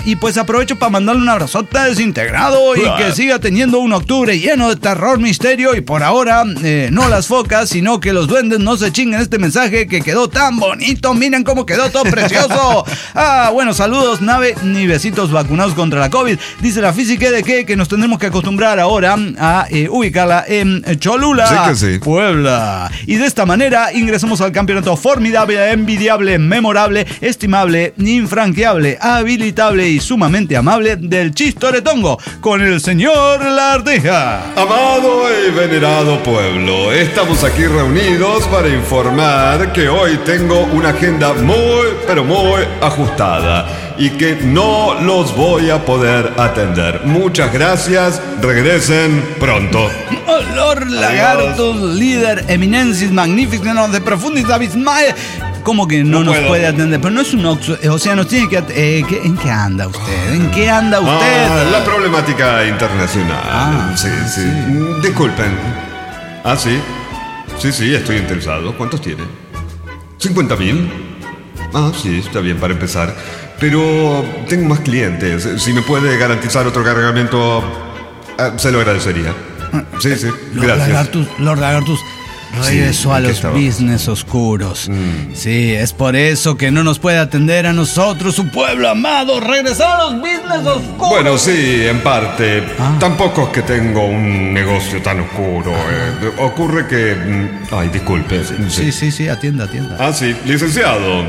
y pues aprovecho para mandarle un abrazote desintegrado y que siga teniendo un octubre lleno de terror, misterio y por ahora no las focas, sino que los duendes no se chinguen este mensaje que quedó tan bonito. Miren cómo quedó todo precioso. Bueno, saludos, nave, ni besitos vacunados contra la COVID. Dice la física de que nos tendremos que acostumbrar ahora a ubicarla en Cholula, sí. Puebla. Y de esta manera ingresamos al campeonato formidable, envidiable, memorable, estimable, infranqueable, habilitable y sumamente amable del Chistoretongo con el señor La Arteja. Amado y venerado pueblo, estamos aquí reunidos para informar que hoy tengo una agenda muy, pero muy ajustada y que no los voy a poder atender. Muchas gracias, regresen pronto. Lord Lagartus, líder, eminencia, magnificent, de profundis abismae. ¿Cómo que no nos puede atender? Pero no es un o sea, nos tiene que ¿en qué anda usted? ¿En qué anda usted? La problemática internacional. Sí. Disculpen. Sí. Sí, estoy interesado. ¿Cuántos tiene? ¿50.000? Sí, está bien para empezar. Pero tengo más clientes. Si me puede garantizar otro cargamento, se lo agradecería. Sí, gracias. Lord Lagartus regresó a los business oscuros. Sí, es por eso que no nos puede atender a nosotros, su pueblo amado. Regresar a los business oscuros. Bueno, sí, en parte. Tampoco es que tengo un negocio tan oscuro. Ocurre que... disculpe. Sí, atienda. Sí, licenciado.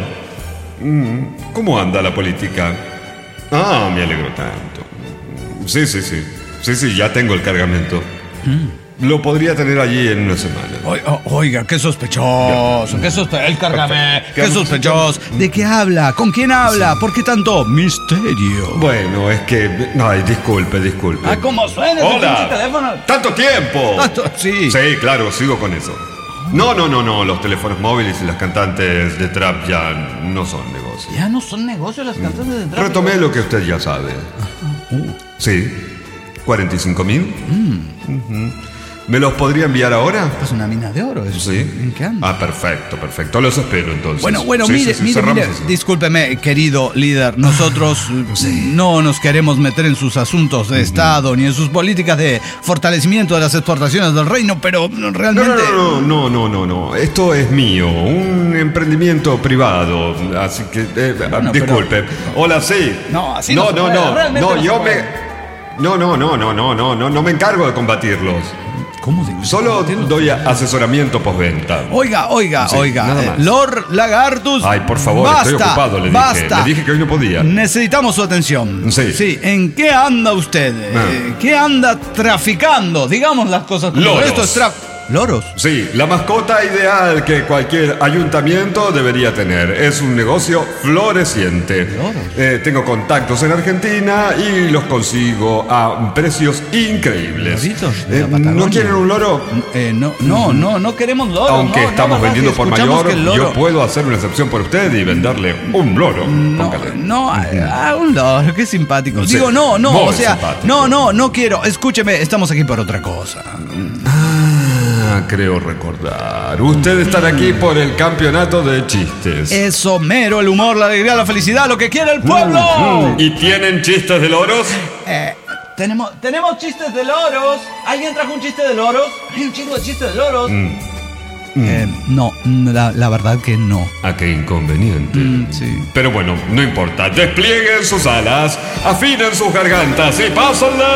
¿Cómo anda la política? Me alegro tanto. Sí, ya tengo el cargamento. Lo podría tener allí en una semana. Oiga, qué sospechoso. El cargamento. Qué sospechoso. ¿De qué habla? ¿Con quién habla? ¿Por qué tanto misterio? Bueno, es que... disculpe. ¿Cómo suena ese pinche teléfono? ¡Tanto tiempo! Sí. Sí, claro, sigo con eso. No. Los teléfonos móviles y las cantantes de trap ya no son negocio. ¿Ya no son negocios las cantantes de trap? Retomé lo que usted ya sabe. Sí. 45.000. ¿Me los podría enviar ahora? Es una mina de oro. Sí. ¿En qué anda? Perfecto. Los espero entonces. Bueno, mire, discúlpeme, querido líder. Nosotros no nos queremos meter en sus asuntos de Estado ni en sus políticas de fortalecimiento de las exportaciones del reino, pero realmente... No. Esto es mío, un emprendimiento privado. Así que, disculpe. Hola, sí. No, así no. No me encargo de combatirlos. ¿Cómo? Solo doy asesoramiento postventa. Oiga. Lord Lagartus. Por favor, estoy ocupado, le dije que hoy no podía. Necesitamos su atención. Sí. ¿En qué anda usted? ¿Qué anda traficando? Digamos las cosas como loros. Esto es ¿Loros? Sí, la mascota ideal que cualquier ayuntamiento debería tener. Es un negocio floreciente. Tengo contactos en Argentina y los consigo a precios increíbles. ¿No quieren un loro? No queremos loros. Aunque estamos vendiendo por mayor, yo puedo hacer una excepción por usted y venderle un loro. Un loro, qué simpático. Digo, no quiero. Escúcheme, estamos aquí por otra cosa. Creo recordar. Ustedes están aquí por el campeonato de chistes. Eso mero, el humor, la alegría, la felicidad, lo que quiere el pueblo. ¿Y tienen chistes de loros? Tenemos chistes de loros. ¿Alguien trajo un chiste de loros? ¿Hay un chingo de chistes de loros? No, la verdad que no. Qué inconveniente. Sí. Pero bueno, no importa. Desplieguen sus alas, afinen sus gargantas y pásenle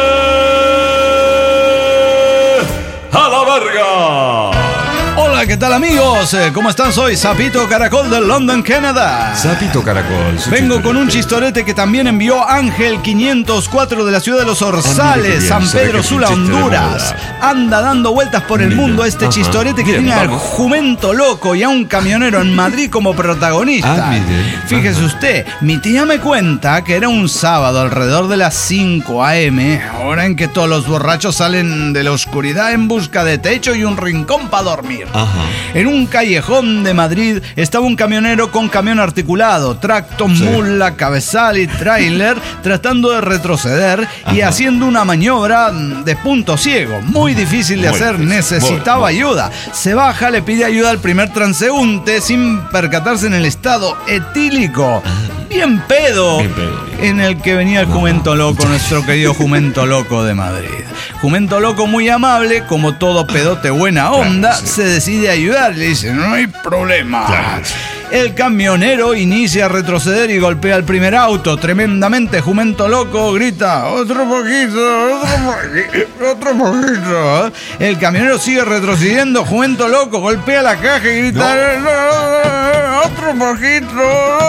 a la verga. Hola, ¿qué tal, amigos? ¿Cómo están? Soy Sapito Caracol de London, Canadá. Sapito Caracol. Vengo con un chistorete que también envió Ángel 504 de la ciudad de Los Orzales, San Pedro Sula, Honduras. Anda dando vueltas por el mundo este chistorete que tiene al jumento loco y a un camionero en Madrid como protagonista. Fíjese usted, mi tía me cuenta que era un sábado alrededor de las 5 a.m., hora en que todos los borrachos salen de la oscuridad en busca de techo y un rincón para dormir. En un callejón de Madrid estaba un camionero con camión articulado, tracto, mula, cabezal y tráiler, tratando de retroceder y haciendo una maniobra de punto ciego, muy difícil de hacer. Necesitaba ayuda. Se baja, le pide ayuda al primer transeúnte sin percatarse en el estado etílico. Bien pedo. en el que venía el Jumento Loco, nuestro querido Jumento Loco de Madrid. Jumento Loco, muy amable, como todo pedote buena onda, se decide a ayudar. Le dice, no hay problema. Claro. El camionero inicia a retroceder y golpea el primer auto. Tremendamente, Jumento Loco grita, otro poquito. El camionero sigue retrocediendo. Jumento Loco golpea la caja y grita, otro poquito.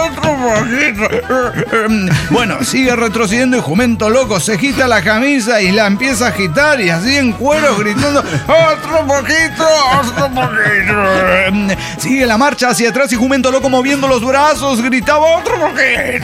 Bueno, sigue retrocediendo y Jumento Loco se agita la camisa y la empieza a agitar y así en cuero gritando, otro poquito. Sigue la marcha hacia atrás y Jumento Loco moviendo los brazos gritaba, otro poquito.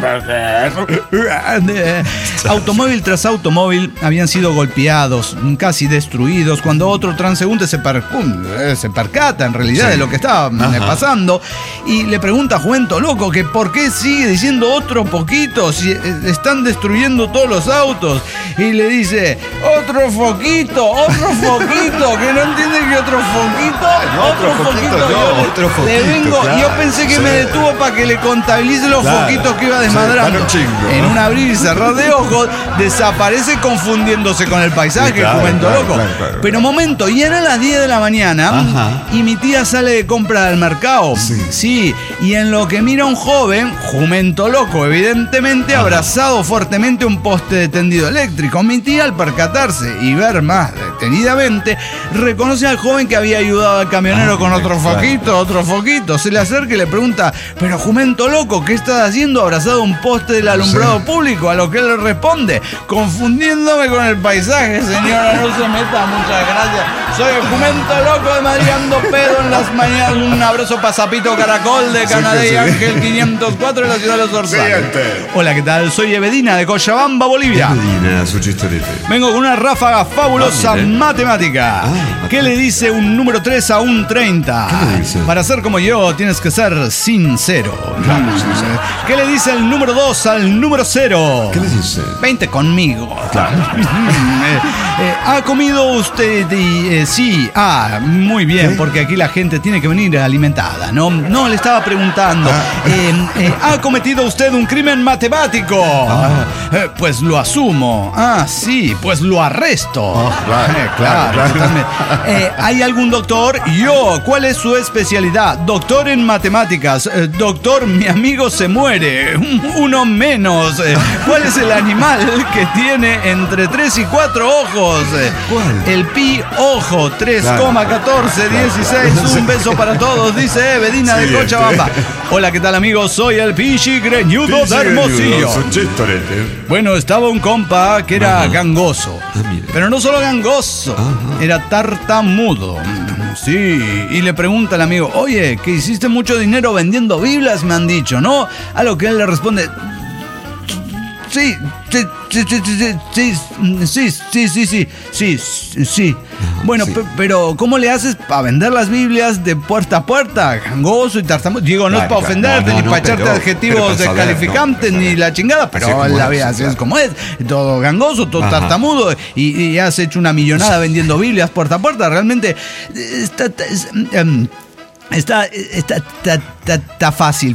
Automóvil tras automóvil habían sido golpeados, casi destruidos, cuando otro transeúnte se percata en realidad de lo que estaba pasando y le pregunta a Jumento Loco que por qué sigue diciendo otro poquito si están destruyendo todos los autos, y le dice, otro foquito, que no entiende que otro foquito. Le vengo, yo pensé que me detuvo para que le contabilice los foquitos que iba desmadrando. En un abrir y cerrar de ojos, desaparece confundiéndose con el paisaje, Jumento Loco. Pero momento, y eran las 10 de la mañana, y mi tía sale de compra al mercado. Sí, y en lo que mira un joven, Jumento Loco, evidentemente abrazado fuertemente a un poste de tendido eléctrico. Mi tía, al percatarse y ver más detenidamente, reconoce al joven que había ayudado al camionero con otro foquito. Se le acerca y le pregunta, pero Jumento Loco, ¿qué estás haciendo abrazado a un poste del alumbrado público? A lo que él le responde, confundiéndome con el paisaje, señora, no se meta, muchas gracias. Soy el Jumento Loco de Madrid, ando pedo en las mañanas. Un abrazo para Zapito Caracol de Canadá y Ángel 504 de la ciudad de Los Orzales. Hola, ¿qué tal? Soy Evedina de Cochabamba, Bolivia. Evedina, su chistorete. Vengo con una ráfaga fabulosa matemática. ¿Qué le dice un número 3 a un 30? Para ser como yo, tienes que ser sincero. ¿Qué le dice el número 2 al número 0? ¿Qué le dice? 20 conmigo. Claro. ¿Ha comido usted? Sí. Muy bien, porque aquí la gente tiene que venir alimentada. No, le estaba preguntando. ¿Ha cometido usted un crimen matemático? Pues lo asumo. Sí, pues lo arresto. Claro. ¿Hay algún doctor? Yo. ¿Cuál es su especialidad? Doctor en matemáticas. Doctor, mi amigo se muere. Uno menos. ¿Cuál es el animal que tiene entre 3 y 4 ojos? ¿Cuál? El pi ojo. 3,1416. Un beso para todos, dice Evedina de Cochabamba. Hola, ¿qué tal, amigos? Soy el Pinchi Greñudo de Hermosillo. Bueno, estaba un compa que era gangoso. Pero no solo gangoso, era tartamudo. Sí, y le pregunta al amigo, oye, que hiciste mucho dinero vendiendo Biblias, me han dicho, ¿no? A lo que él le responde, sí. Bueno, pero ¿cómo le haces para vender las Biblias de puerta a puerta? Gangoso y tartamudo. Digo, no es para ofenderte, ni para echarte adjetivos descalificantes, ni la chingada, pero la vida así es como es. Todo gangoso, todo tartamudo, y has hecho una millonada vendiendo Biblias puerta a puerta. Realmente está fácil.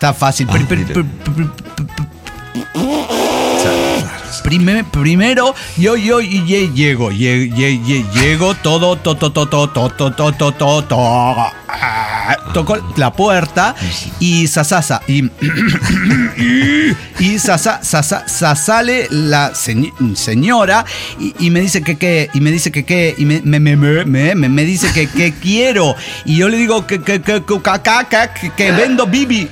Primero yo llego todo toco la puerta y sasasa y sale la señora y me dice que me dice que quiero, y yo le digo que vendo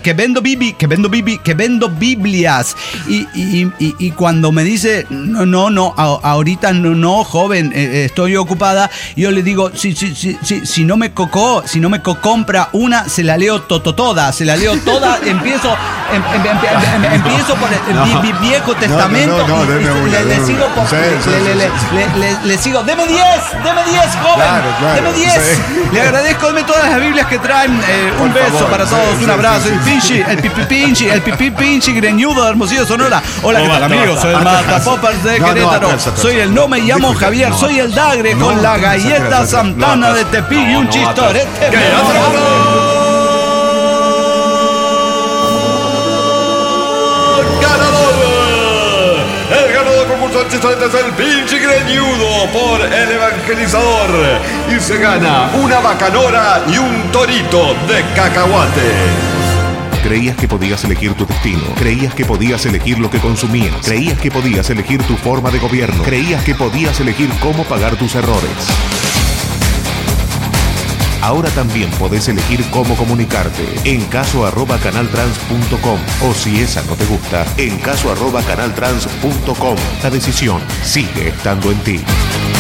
Biblias, y cuando me dice no, ahorita no, joven, estoy ocupada, yo le digo si no me compra una, se la leo toda, empiezo por el Viejo Testamento, le sigo, deme 10, joven, deme 10, le agradezco, deme todas las Biblias que traen, un beso para todos, un abrazo, el Pinchi Greñudo de Hermosillo, Sonora. Hola, ¿qué tal, amigos? Soy el Matapopas de Querétaro, soy el No Me Llamo Javier, soy el Dagre con la galleta Santana de Tepic y un chistorete. ¡Ganador! muchachos, este es el pinche greñudo por el evangelizador. Y se gana una bacanora y un torito de cacahuate. Creías que podías elegir tu destino. Creías que podías elegir lo que consumías. Creías que podías elegir tu forma de gobierno. Creías que podías elegir cómo pagar tus errores. Ahora también podés elegir cómo comunicarte en caso@canaltrans.com o si esa no te gusta, en caso@canaltrans.com. La decisión sigue estando en ti.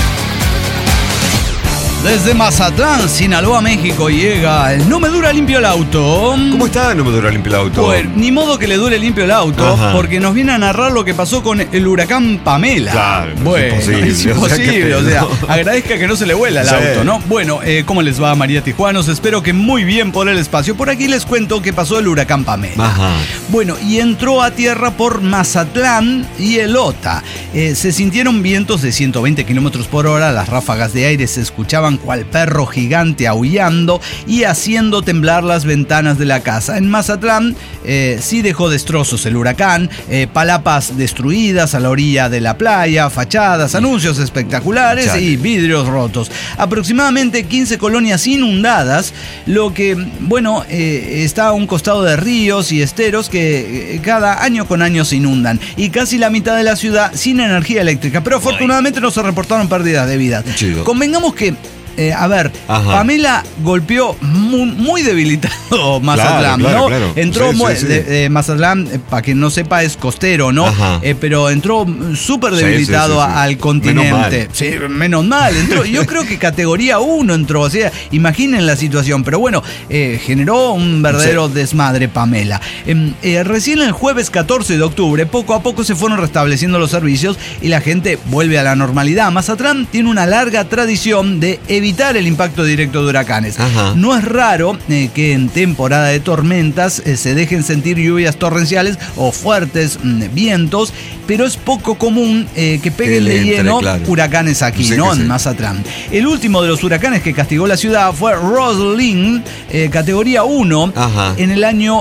Desde Mazatlán, Sinaloa, México, llega el No Me Dura Limpio el Auto. ¿Cómo está? No me dura limpio el auto. Bueno, ni modo que le dure limpio el auto, porque nos viene a narrar lo que pasó con el huracán Pamela. Claro, bueno, es imposible. O sea, agradezca que no se le vuela el auto, ¿no? Bueno, ¿cómo les va, María Tijuanos? Espero que muy bien por el espacio. Por aquí les cuento que pasó el huracán Pamela. Ajá. Bueno, y entró a tierra por Mazatlán y Elota. Se sintieron vientos de 120 kilómetros por hora, las ráfagas de aire se escuchaban cual perro gigante aullando y haciendo temblar las ventanas de la casa. En Mazatlán sí dejó destrozos el huracán, palapas destruidas a la orilla de la playa, fachadas, anuncios espectaculares y vidrios rotos. Aproximadamente 15 colonias inundadas, lo que, bueno, está a un costado de ríos y esteros que cada año con año se inundan. Y casi la mitad de la ciudad sin energía eléctrica. Pero afortunadamente no se reportaron pérdidas de vidas. Chido. Convengamos que Pamela golpeó muy debilitado Mazatlán, claro, ¿no? Claro. Entró Mazatlán, para quien no sepa, es costero, ¿no? Pero entró súper debilitado al continente. Menos mal. Entró, yo creo que categoría 1 entró, o sea, imaginen la situación. Pero bueno, generó un verdadero desmadre Pamela. Recién el jueves 14 de octubre, poco a poco se fueron restableciendo los servicios y la gente vuelve a la normalidad. Mazatlán tiene una larga tradición de evitar el impacto directo de huracanes. No es raro que en temporada de tormentas se dejen sentir lluvias torrenciales o fuertes vientos, pero es poco común que peguen de lleno huracanes aquí, ¿no? En Mazatlán. El último de los huracanes que castigó la ciudad fue Rosalind, categoría 1, en el año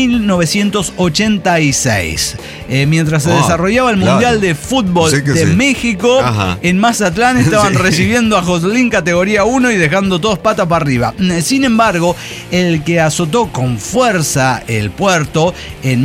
1986. Mientras se desarrollaba el Mundial de Fútbol de México, en Mazatlán estaban recibiendo a Joslin categoría 1 y dejando todos patas para arriba. Sin embargo, el que azotó con fuerza el puerto en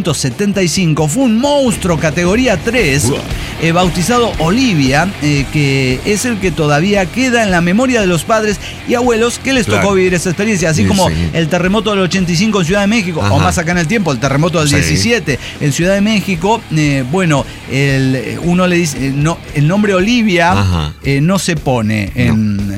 1975 fue un monstruo categoría 3, bautizado Olivia, que es el que todavía queda en la memoria de los padres y abuelos que les tocó vivir esa experiencia, así como el terremoto del 85 en Ciudad de México, o más acá en el tiempo, el terremoto del 17 en Ciudad de México. Bueno, uno le dice, no, el nombre Olivia no se pone en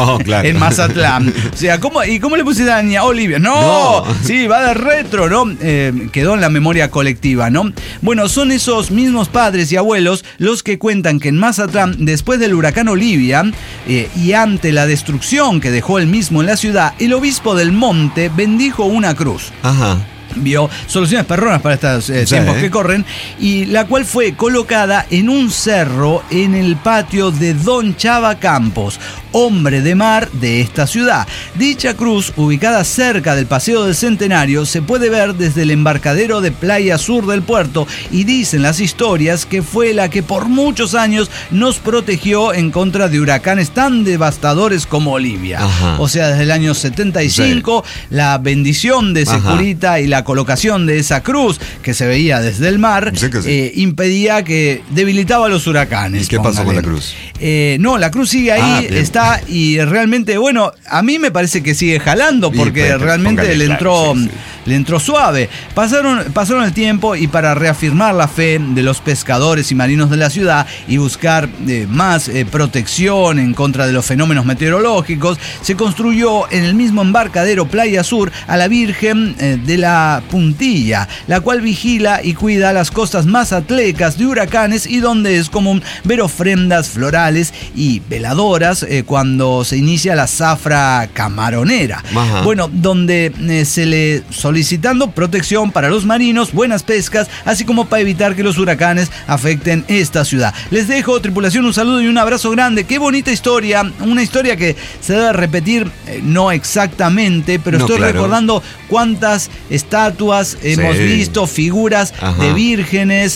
Mazatlán. O sea, ¿cómo le pusiste a la niña Olivia? No, sí, va de retro, ¿no? Quedó en la memoria colectiva, ¿no? Bueno, son esos mismos padres y abuelos los que cuentan que en Mazatlán, después del huracán Olivia y ante la destrucción que dejó él mismo en la ciudad, el obispo del monte bendijo una cruz. Vio soluciones perronas para estos tiempos que corren, y la cual fue colocada en un cerro en el patio de Don Chava Campos, hombre de mar de esta ciudad. Dicha cruz, ubicada cerca del Paseo del Centenario, se puede ver desde el embarcadero de Playa Sur del puerto, y dicen las historias que fue la que por muchos años nos protegió en contra de huracanes tan devastadores como Olivia. O sea, desde el año 75, la bendición de Securita y la colocación de esa cruz que se veía desde el mar impedía que debilitaba los huracanes. ¿Y qué pasó con la cruz? No, la cruz sigue ahí, está, y realmente, bueno, a mí me parece que sigue jalando porque realmente le entró suave. Pasaron el tiempo, y para reafirmar la fe de los pescadores y marinos de la ciudad y buscar más protección en contra de los fenómenos meteorológicos, se construyó en el mismo embarcadero Playa Sur a la Virgen de la Puntilla, la cual vigila y cuida las costas mazatlecas de huracanes, y donde es común ver ofrendas florales y veladoras cuando se inicia la zafra camaronera. Ajá. Bueno, donde se le solicitando protección para los marinos, buenas pescas, así como para evitar que los huracanes afecten esta ciudad. Les dejo, tripulación, un saludo y un abrazo grande. Qué bonita historia, una historia que se debe repetir, no exactamente, pero estoy recordando cuántas estatuas hemos visto, figuras de vírgenes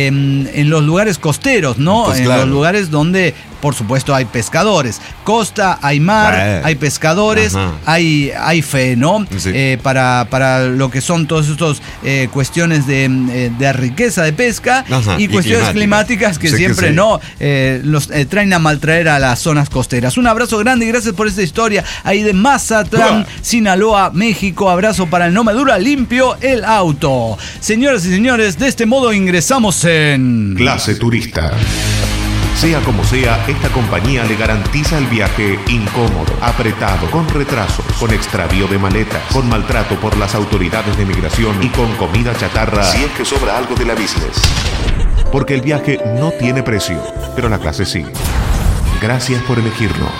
en los lugares costeros, ¿no? Pues los lugares donde, por supuesto, hay pescadores. Costa, hay mar, hay pescadores, hay fe, ¿no? Sí. Para lo que son todos estos cuestiones de riqueza de pesca y cuestiones climáticas que siempre los traen a maltraer a las zonas costeras. Un abrazo grande y gracias por esta historia ahí de Mazatlán, Sinaloa, México. Abrazo para el No Me Dura Limpio el Auto. Señoras y señores, de este modo ingresamos en Clase Turista. Sea como sea, esta compañía le garantiza el viaje incómodo, apretado, con retrasos, con extravío de maletas, con maltrato por las autoridades de migración y con comida chatarra si es que sobra algo de la business. Porque el viaje no tiene precio, pero la clase sí. Gracias por elegirnos.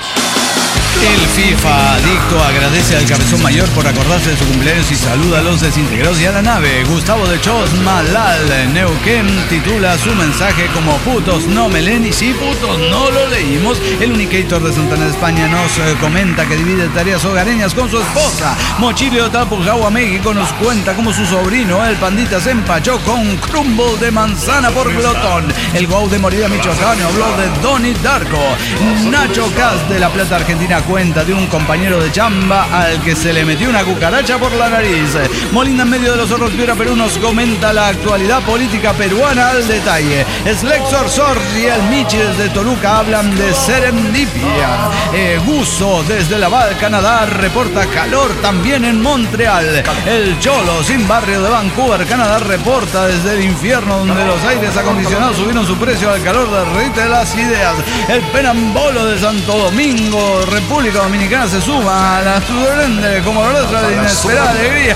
El FIFA Adicto agradece al cabezón mayor por acordarse de su cumpleaños y saluda a los desintegrados y a la nave. Gustavo de Chos Malal Neuquén titula su mensaje como putos no me leen y si putos no lo leímos. El Unicator de Santana de España nos comenta que divide tareas hogareñas con su esposa. Mochilio de Tapujagua, México nos cuenta cómo su sobrino el Pandita se empachó con crumble de manzana por glotón. El Guau de Morida, Michoacán habló de Donnie Darko. Nacho Cas de La Plata, Argentina cuenta de un compañero de chamba al que se le metió una cucaracha por la nariz. Molinda en medio de los zorros Piedra Perú nos comenta la actualidad política peruana al detalle. Slexor Sor y el Michi desde Toluca hablan de serendipia. Guso desde Laval, Canadá reporta calor también en Montreal. El Cholo sin barrio de Vancouver, Canadá reporta desde el infierno donde los aires acondicionados subieron su precio al calor derrite las ideas. El Penambolo de Santo Domingo, República Dominicana se suma a la sorprendente como la otra de inesperada alegría.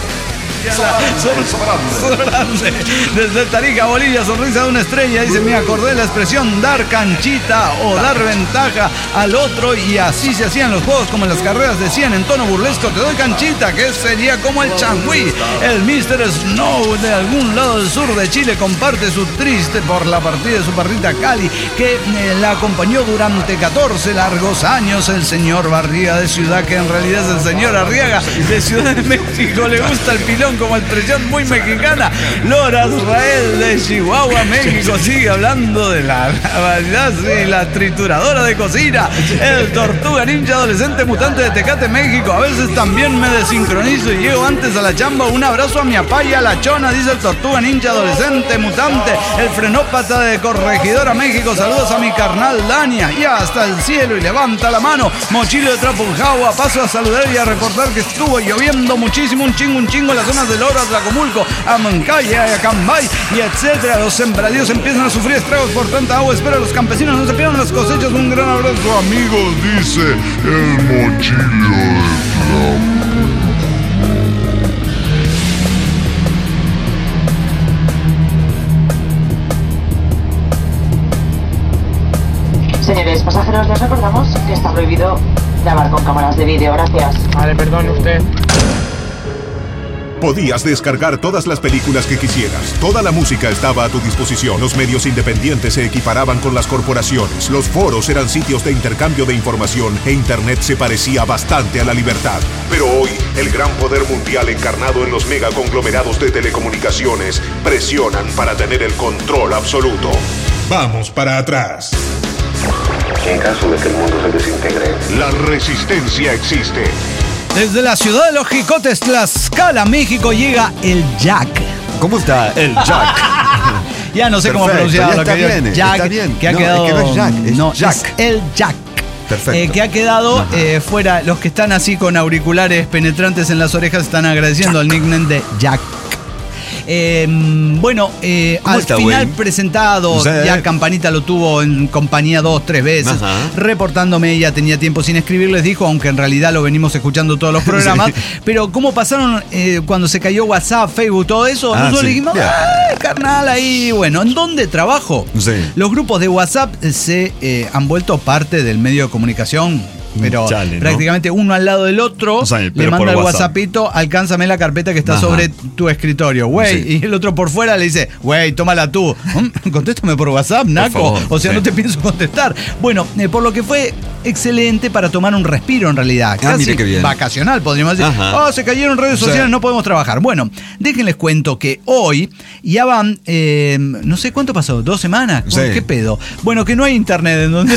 Desde Tarija, Bolivia, sonrisa de una estrella. Dice, me acordé de la expresión dar canchita o dar ventaja al otro y así se hacían los juegos como en las carreras decían en tono burlesco, te doy canchita, que sería como el changüí. El Mr. Snow de algún lado del sur de Chile comparte su triste por la partida de su perrita Cali, que la acompañó durante 14 largos años. El señor Barriga de Ciudad, que en realidad es el señor Arriaga de Ciudad de México, le gusta el pilón como expresión muy mexicana. Lora Israel de Chihuahua, México, sigue hablando de la variedad y la trituradora de cocina. El Tortuga Ninja adolescente mutante de Tecate, México. A veces también me desincronizo y llego antes a la chamba. Un abrazo a mi apaya, la chona, dice el Tortuga Ninja adolescente mutante. El Frenópata de Corregidora, México. Saludos a mi carnal Dania. Y hasta el cielo y levanta la mano. Mochilo de Trapujagua. Paso a saludar y a reportar que estuvo lloviendo muchísimo, un chingo en las zonas de Lora, Tlacomulco, Amancaya, Acambay y etcétera. Los sembradíos empiezan a sufrir estragos por tanta agua. Espero a los campesinos no se pierdan las cosechas. Un gran abrazo, amigos, dice el Mochilio de Señores pasajeros, les recordamos que está prohibido grabar con cámaras de vídeo. Gracias. Vale, perdón usted. Podías descargar todas las películas que quisieras. Toda la música estaba a tu disposición. Los medios independientes se equiparaban con las corporaciones. Los foros eran sitios de intercambio de información e Internet se parecía bastante a la libertad. Pero hoy, el gran poder mundial encarnado en los megaconglomerados de telecomunicaciones presionan para tener el control absoluto. Vamos para atrás. En caso de que el mundo se desintegre, la resistencia existe. Desde la ciudad de los Jicotes, Tlaxcala, México, llega el Jack. ¿Cómo está el Jack? Ya no sé cómo pronunciarlo. Está bien, Jack, está bien. que ha quedado... Es que no es Jack, es Jack. Es el Jack. Perfecto. Que ha quedado fuera. Los que están así con auriculares penetrantes en las orejas están agradeciendo al nickname de Jack. Bueno, al final presentado, ya Campanita lo tuvo en compañía 2-3 veces, reportándome, ella tenía tiempo sin escribirles, dijo, aunque en realidad lo venimos escuchando todos los programas, pero cómo pasaron cuando se cayó WhatsApp, Facebook, todo eso, nosotros le dijimos, carnal, ahí, bueno, ¿en dónde trabajo? Los grupos de WhatsApp se han vuelto parte del medio de comunicación pero Chale, ¿no? prácticamente uno al lado del otro, O sea, le pero manda por el WhatsApp. WhatsAppito, alcánzame la carpeta que está Ajá. sobre tu escritorio, güey. Sí. Y el otro por fuera le dice, güey, tómala tú. Contéstame por WhatsApp, naco. favor, O sea, sí. no te pienso contestar. Bueno, por lo que fue excelente para tomar un respiro en realidad. Casi mire qué bien. vacacional, podríamos decir. Ajá. Se cayeron redes Sí. sociales, no podemos trabajar. Bueno, déjenles cuento que hoy ya van, no sé cuánto pasó, 2 semanas. Sí. ¿Qué pedo? Bueno, que no hay internet en donde...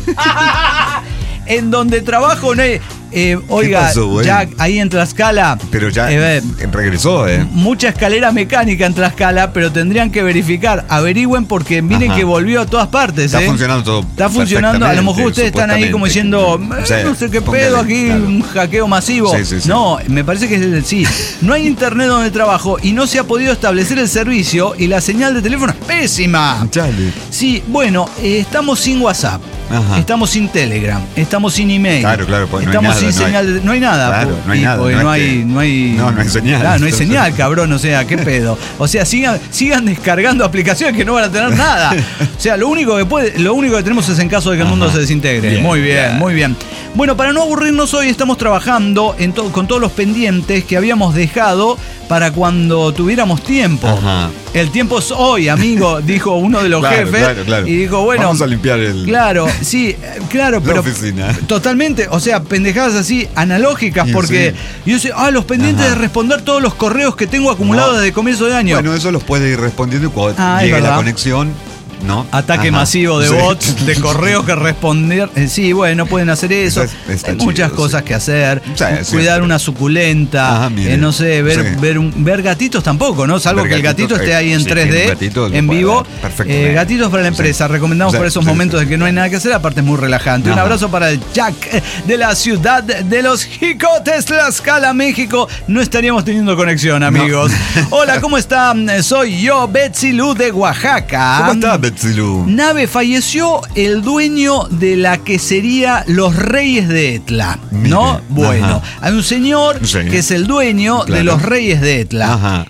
en donde trabajo no hay... oiga, pasó, güey? Jack, ahí en Tlaxcala... Pero ya regresó, Mucha escalera mecánica en Tlaxcala, pero tendrían que verificar. Averigüen porque miren Ajá. que volvió a todas partes. Está funcionando todo Está funcionando. A lo mejor ustedes están ahí como diciendo, Sí, no sé qué póngale, pedo aquí, claro. un hackeo masivo. Sí, sí, sí. No, me parece que sí. No hay internet donde trabajo y no se ha podido establecer el servicio y la señal de teléfono es pésima. Chale. Sí, bueno, estamos sin WhatsApp. Ajá. Estamos sin Telegram, estamos sin email. Claro, claro, pues no hay estamos nada, sin no hay- señal, no hay nada. Claro, no hay Y nada, porque no no es hay, que- no hay. no hay señal. Claro, no hay Entonces- señal, cabrón, o sea, qué pedo. O sea, sigan descargando aplicaciones que no van a tener nada. O sea, lo único que tenemos es en caso de que el mundo se desintegre. Bien, muy bien, bien. muy bien. Bueno, para no aburrirnos hoy estamos trabajando con todos los pendientes que habíamos dejado para cuando tuviéramos tiempo. Ajá. El tiempo es hoy, amigo, dijo uno de los Claro, jefes. claro, claro. Y dijo, bueno. Vamos a limpiar el. Claro, sí, claro, La pero oficina. totalmente, o sea, pendejadas así analógicas, Y porque sí. yo sé, los pendientes Ajá. de responder todos los correos que tengo acumulados No. desde comienzo de año. Bueno, eso los puede ir respondiendo cuando Ah, es llegue la verdad. conexión, ¿no? Ataque Ajá. masivo de Sí. bots, de correos que responder. Sí, bueno, pueden hacer eso. Está Hay muchas chido, cosas sí. que hacer. Sí, Cuidar siempre. una suculenta. Ajá, mire. No sé, Sí. ver gatitos tampoco, ¿no? Salvo Ver que el gatitos, gatito esté ahí en sí, 3D, un gatito lo en puede vivo. ver perfectamente. Gatitos para la empresa. Recomendamos Sí, por esos sí, momentos sí. de que no hay nada que hacer. Aparte es muy relajante. Un Ajá. abrazo para el Jack de la ciudad de los Jicotes, Tlaxcala, México. No estaríamos teniendo conexión, amigos. Hola, ¿cómo están? Soy yo, Betsy Lu de Oaxaca. ¿Cómo está, Betsy Lu? Nave, falleció el dueño de la quesería Los Reyes de Etla, ¿no? Mire, Bueno, ajá. hay un señor Sí. que es el dueño de Claro. Los Reyes de Etla. Ajá.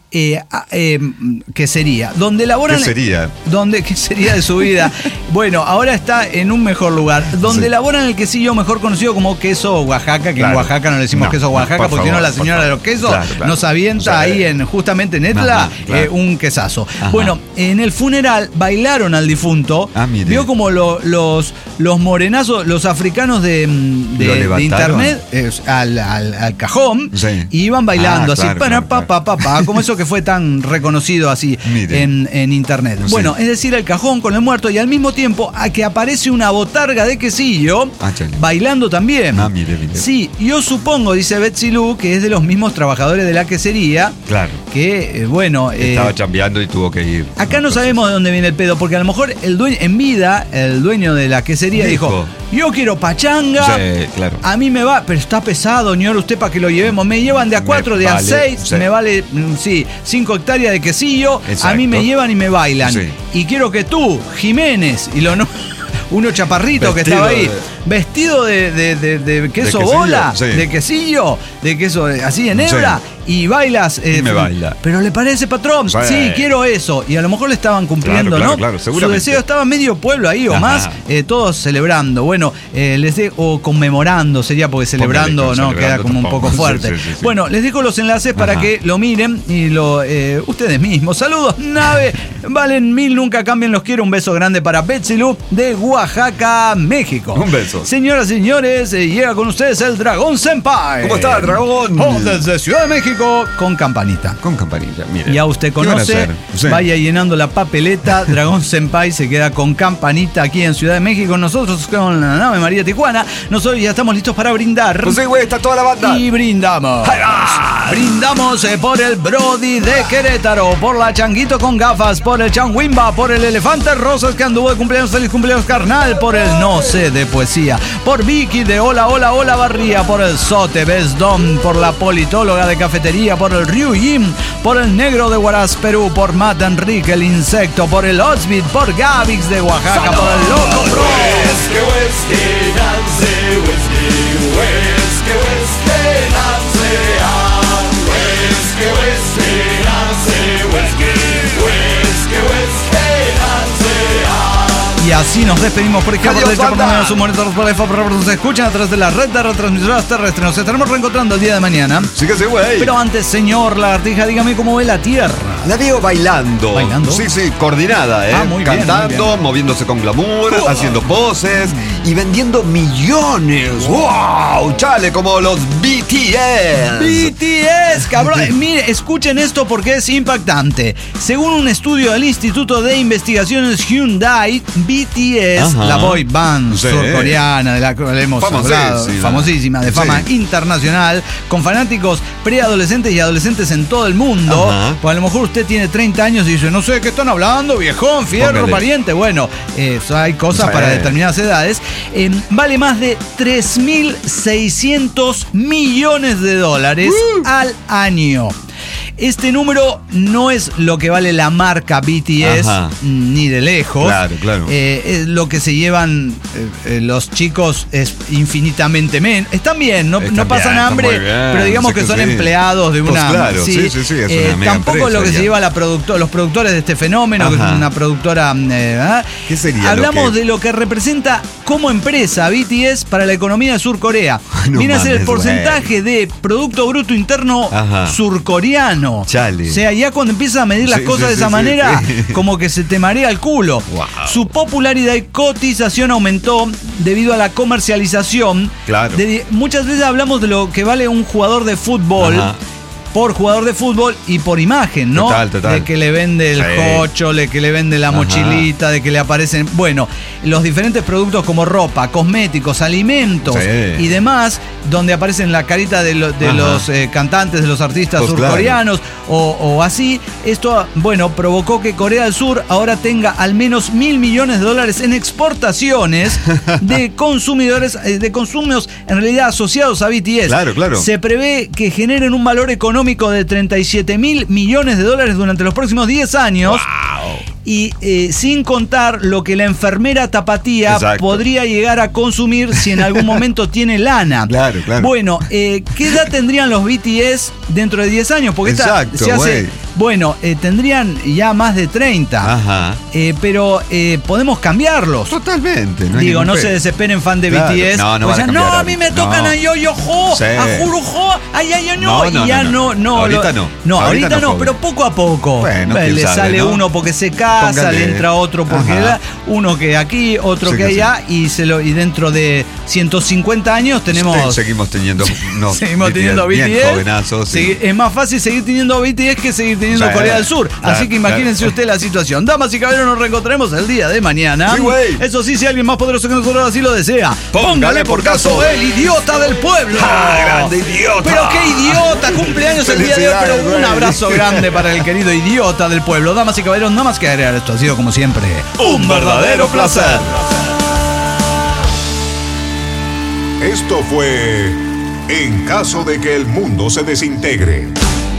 Quesería, donde elaboran... ¿Qué sería? ¿Qué sería de su vida? Bueno, ahora está en un mejor lugar, donde Sí. elaboran el quesillo mejor conocido como queso Oaxaca, que en Claro. Oaxaca no le decimos No, queso no, Oaxaca, por porque si no favor, la señora por de los favor. quesos Claro. nos avienta Sí. ahí justamente en Etla Ajá, claro. un quesazo. Ajá. Bueno, en el funeral bailaron al difunto. Ah, mire. Vio como los morenazos, los africanos de ¿Lo levantaron? internet al cajón Sí. y iban bailando Ah, así, claro, para, claro, como eso que fue tan reconocido así Mire. en internet. Sí. Bueno, es decir, el cajón con el muerto y al mismo tiempo a que aparece una botarga de quesillo Chale. bailando también. Ah, mire. Sí, yo supongo, dice Betsy Lu, que es de los mismos trabajadores de la quesería, Claro. que, bueno... Estaba chambeando y tuvo que ir. Acá no sabemos de dónde viene el pedo, porque a lo mejor el dueño, en vida, el dueño de la quesería dijo, yo quiero pachanga, Sí, claro. a mí me va, pero está pesado, señor, usted para que lo llevemos, me llevan de a 4, de a vale, 6, sí. me vale, 5 hectáreas de quesillo, a Exacto. mí me llevan y me bailan. Sí. Y quiero que tú, Jiménez, y lo no... Uno chaparrito que Vestido estaba ahí, de- vestido de queso quesillo, bola, sí. de quesillo, de queso así en hebra, y bailas. Y me baila. Pero le parece, patrón, Sí. sí, quiero eso. Y a lo mejor le estaban cumpliendo, Claro, ¿no? claro, Su seguramente. deseo estaba medio pueblo ahí o Ajá. más, todos celebrando. Bueno, o conmemorando sería, porque celebrando, Póngale, ¿no? celebrando Queda como un tampoco. poco fuerte. Sí, sí, sí, sí. Bueno, les dejo los enlaces para Ajá. que lo miren y ustedes mismos. Saludos, Nave. Valen 1000, nunca cambien, los quiero. Un beso grande para Betsy Lu de Oaxaca, México. Un beso. Señoras y señores, llega con ustedes el Dragón Senpai. ¿Cómo está, Dragón? Desde Ciudad de México con campanita. Con campanilla, mire. Ya usted ¿Qué van a conoce, hacer? Sí. vaya llenando la papeleta. Dragón Senpai se queda con campanita aquí en Ciudad de México. Nosotros con la nave María Tijuana. Nosotros ya estamos listos para brindar. Pues sí, güey, está toda la banda. Y brindamos. Brindamos por el Brody de Querétaro, por la Changuito con gafas, por el Changuimba, por el Elefante Rosas que anduvo de cumpleaños, feliz cumpleaños carnal, por el No sé de poesía, por Vicky de Hola, Hola, Hola Barría, por el Sote Besdom, por la Politóloga de Cafetería, por el Ryu Yim, por el Negro de Huaraz, Perú, por Matt Enrique el Insecto, por el Osbit, por Gavix de Oaxaca, por el Loco Pro. Y a Así nos despedimos por ejemplo Adiós, de banda. nos escuchan a través de la red de retransmisoras terrestres. Nos estaremos reencontrando el día de mañana. Sí que sí, güey. Pero antes, señor Lagartija, dígame cómo ve la Tierra. La veo bailando. ¿Bailando? Sí, coordinada, ¿eh? Ah, muy bien, cantando, muy bien. moviéndose con glamour, haciendo poses y vendiendo millones. ¡Wow! Chale, como los BTS. BTS, cabrón. Mire, escuchen esto porque es impactante. Según un estudio del Instituto de Investigaciones Hyundai, BTS, Ajá. la boy band Sí. surcoreana de la que hemos hablado, famosísima, de fama Sí. internacional, con fanáticos preadolescentes y adolescentes en todo el mundo. Ajá. Pues a lo mejor usted tiene 30 años y dice, no sé de qué están hablando, viejón, fierro, Póngale. pariente. Bueno, hay cosas Sí. para determinadas edades. Vale más de 3.600 millones de dólares al año. Este número no es lo que vale la marca BTS, Ajá. ni de lejos. Claro, claro. Es lo que se llevan los chicos es infinitamente menos. Están bien, no Están pasan bien, hambre, están muy bien, pero digamos sí que que son sí. empleados de Pues una... claro, sí, es una mega tampoco empresa lo que ya. se lleva los productores de este fenómeno, que es Ajá. una productora... ¿Qué sería Hablamos lo que- de lo que representa como empresa BTS para la economía de Sur Corea. No Viene a ser el mames, porcentaje de Producto Bruto Interno Ajá. surcoreano. Chale. O sea, ya cuando empiezas a medir las Sí, cosas sí, de esa sí, manera, sí. como que se te marea el culo. Wow. Su popularidad y cotización aumentó debido a la comercialización. Claro. Muchas veces hablamos de lo que vale un jugador de fútbol. Ajá. Por jugador de fútbol y por imagen, ¿no? Total. De que le vende el Sí. cocho, de que le vende la Ajá. mochilita, de que le aparecen. Bueno, los diferentes productos como ropa, cosméticos, alimentos Sí. y demás, donde aparecen la carita de los cantantes, de los artistas Pues surcoreanos o así. Esto, bueno, provocó que Corea del Sur ahora tenga al menos $1.000 millones en exportaciones de consumidores, de consumos en realidad asociados a BTS. Claro. Se prevé que generen un valor económico de $37.000 millones durante los próximos 10 años. Y sin contar lo que la enfermera tapatía Exacto. podría llegar a consumir si en algún momento tiene lana. Claro. Bueno, ¿qué edad tendrían los BTS dentro de 10 años? Porque Exacto, se hace. güey. Bueno, tendrían ya más de 30. Ajá. Pero podemos cambiarlos. Totalmente. Digo, no se desesperen, fan de Claro. BTS. No, no Pues van a ya, cambiar a mí me tocan no. a Yo-Yo-Ho, Sí. a Juru-Ho, ay, no. No, Y ya no. Ahorita no. No, ahorita Ahorita no, no, joven. pero poco a poco. Bueno, quién le sabe, sale ¿no? uno porque se casa, Póngale. le entra otro porque Ajá. uno que aquí, otro Sí que que allá, y dentro de 150 años tenemos. Seguimos teniendo. No, Seguimos teniendo bien BTS. jovenazos, sí. Es más fácil seguir teniendo BTS que seguir teniendo Sí, Corea del Sur. claro, Así que imagínense usted la situación. Damas y caballeros, nos reencontraremos el día de mañana. Sí, güey. Eso sí, si alguien más poderoso que nosotros así lo desea, Póngale por caso el idiota del pueblo. ¡Ah, grande idiota! Pero qué idiota, cumpleaños el día de hoy, pero Felicidades, un güey. abrazo grande para el querido idiota del pueblo. Damas y caballeros, nada más que agregar, esto ha sido como siempre un verdadero placer. Esto fue En caso de que el mundo se desintegre.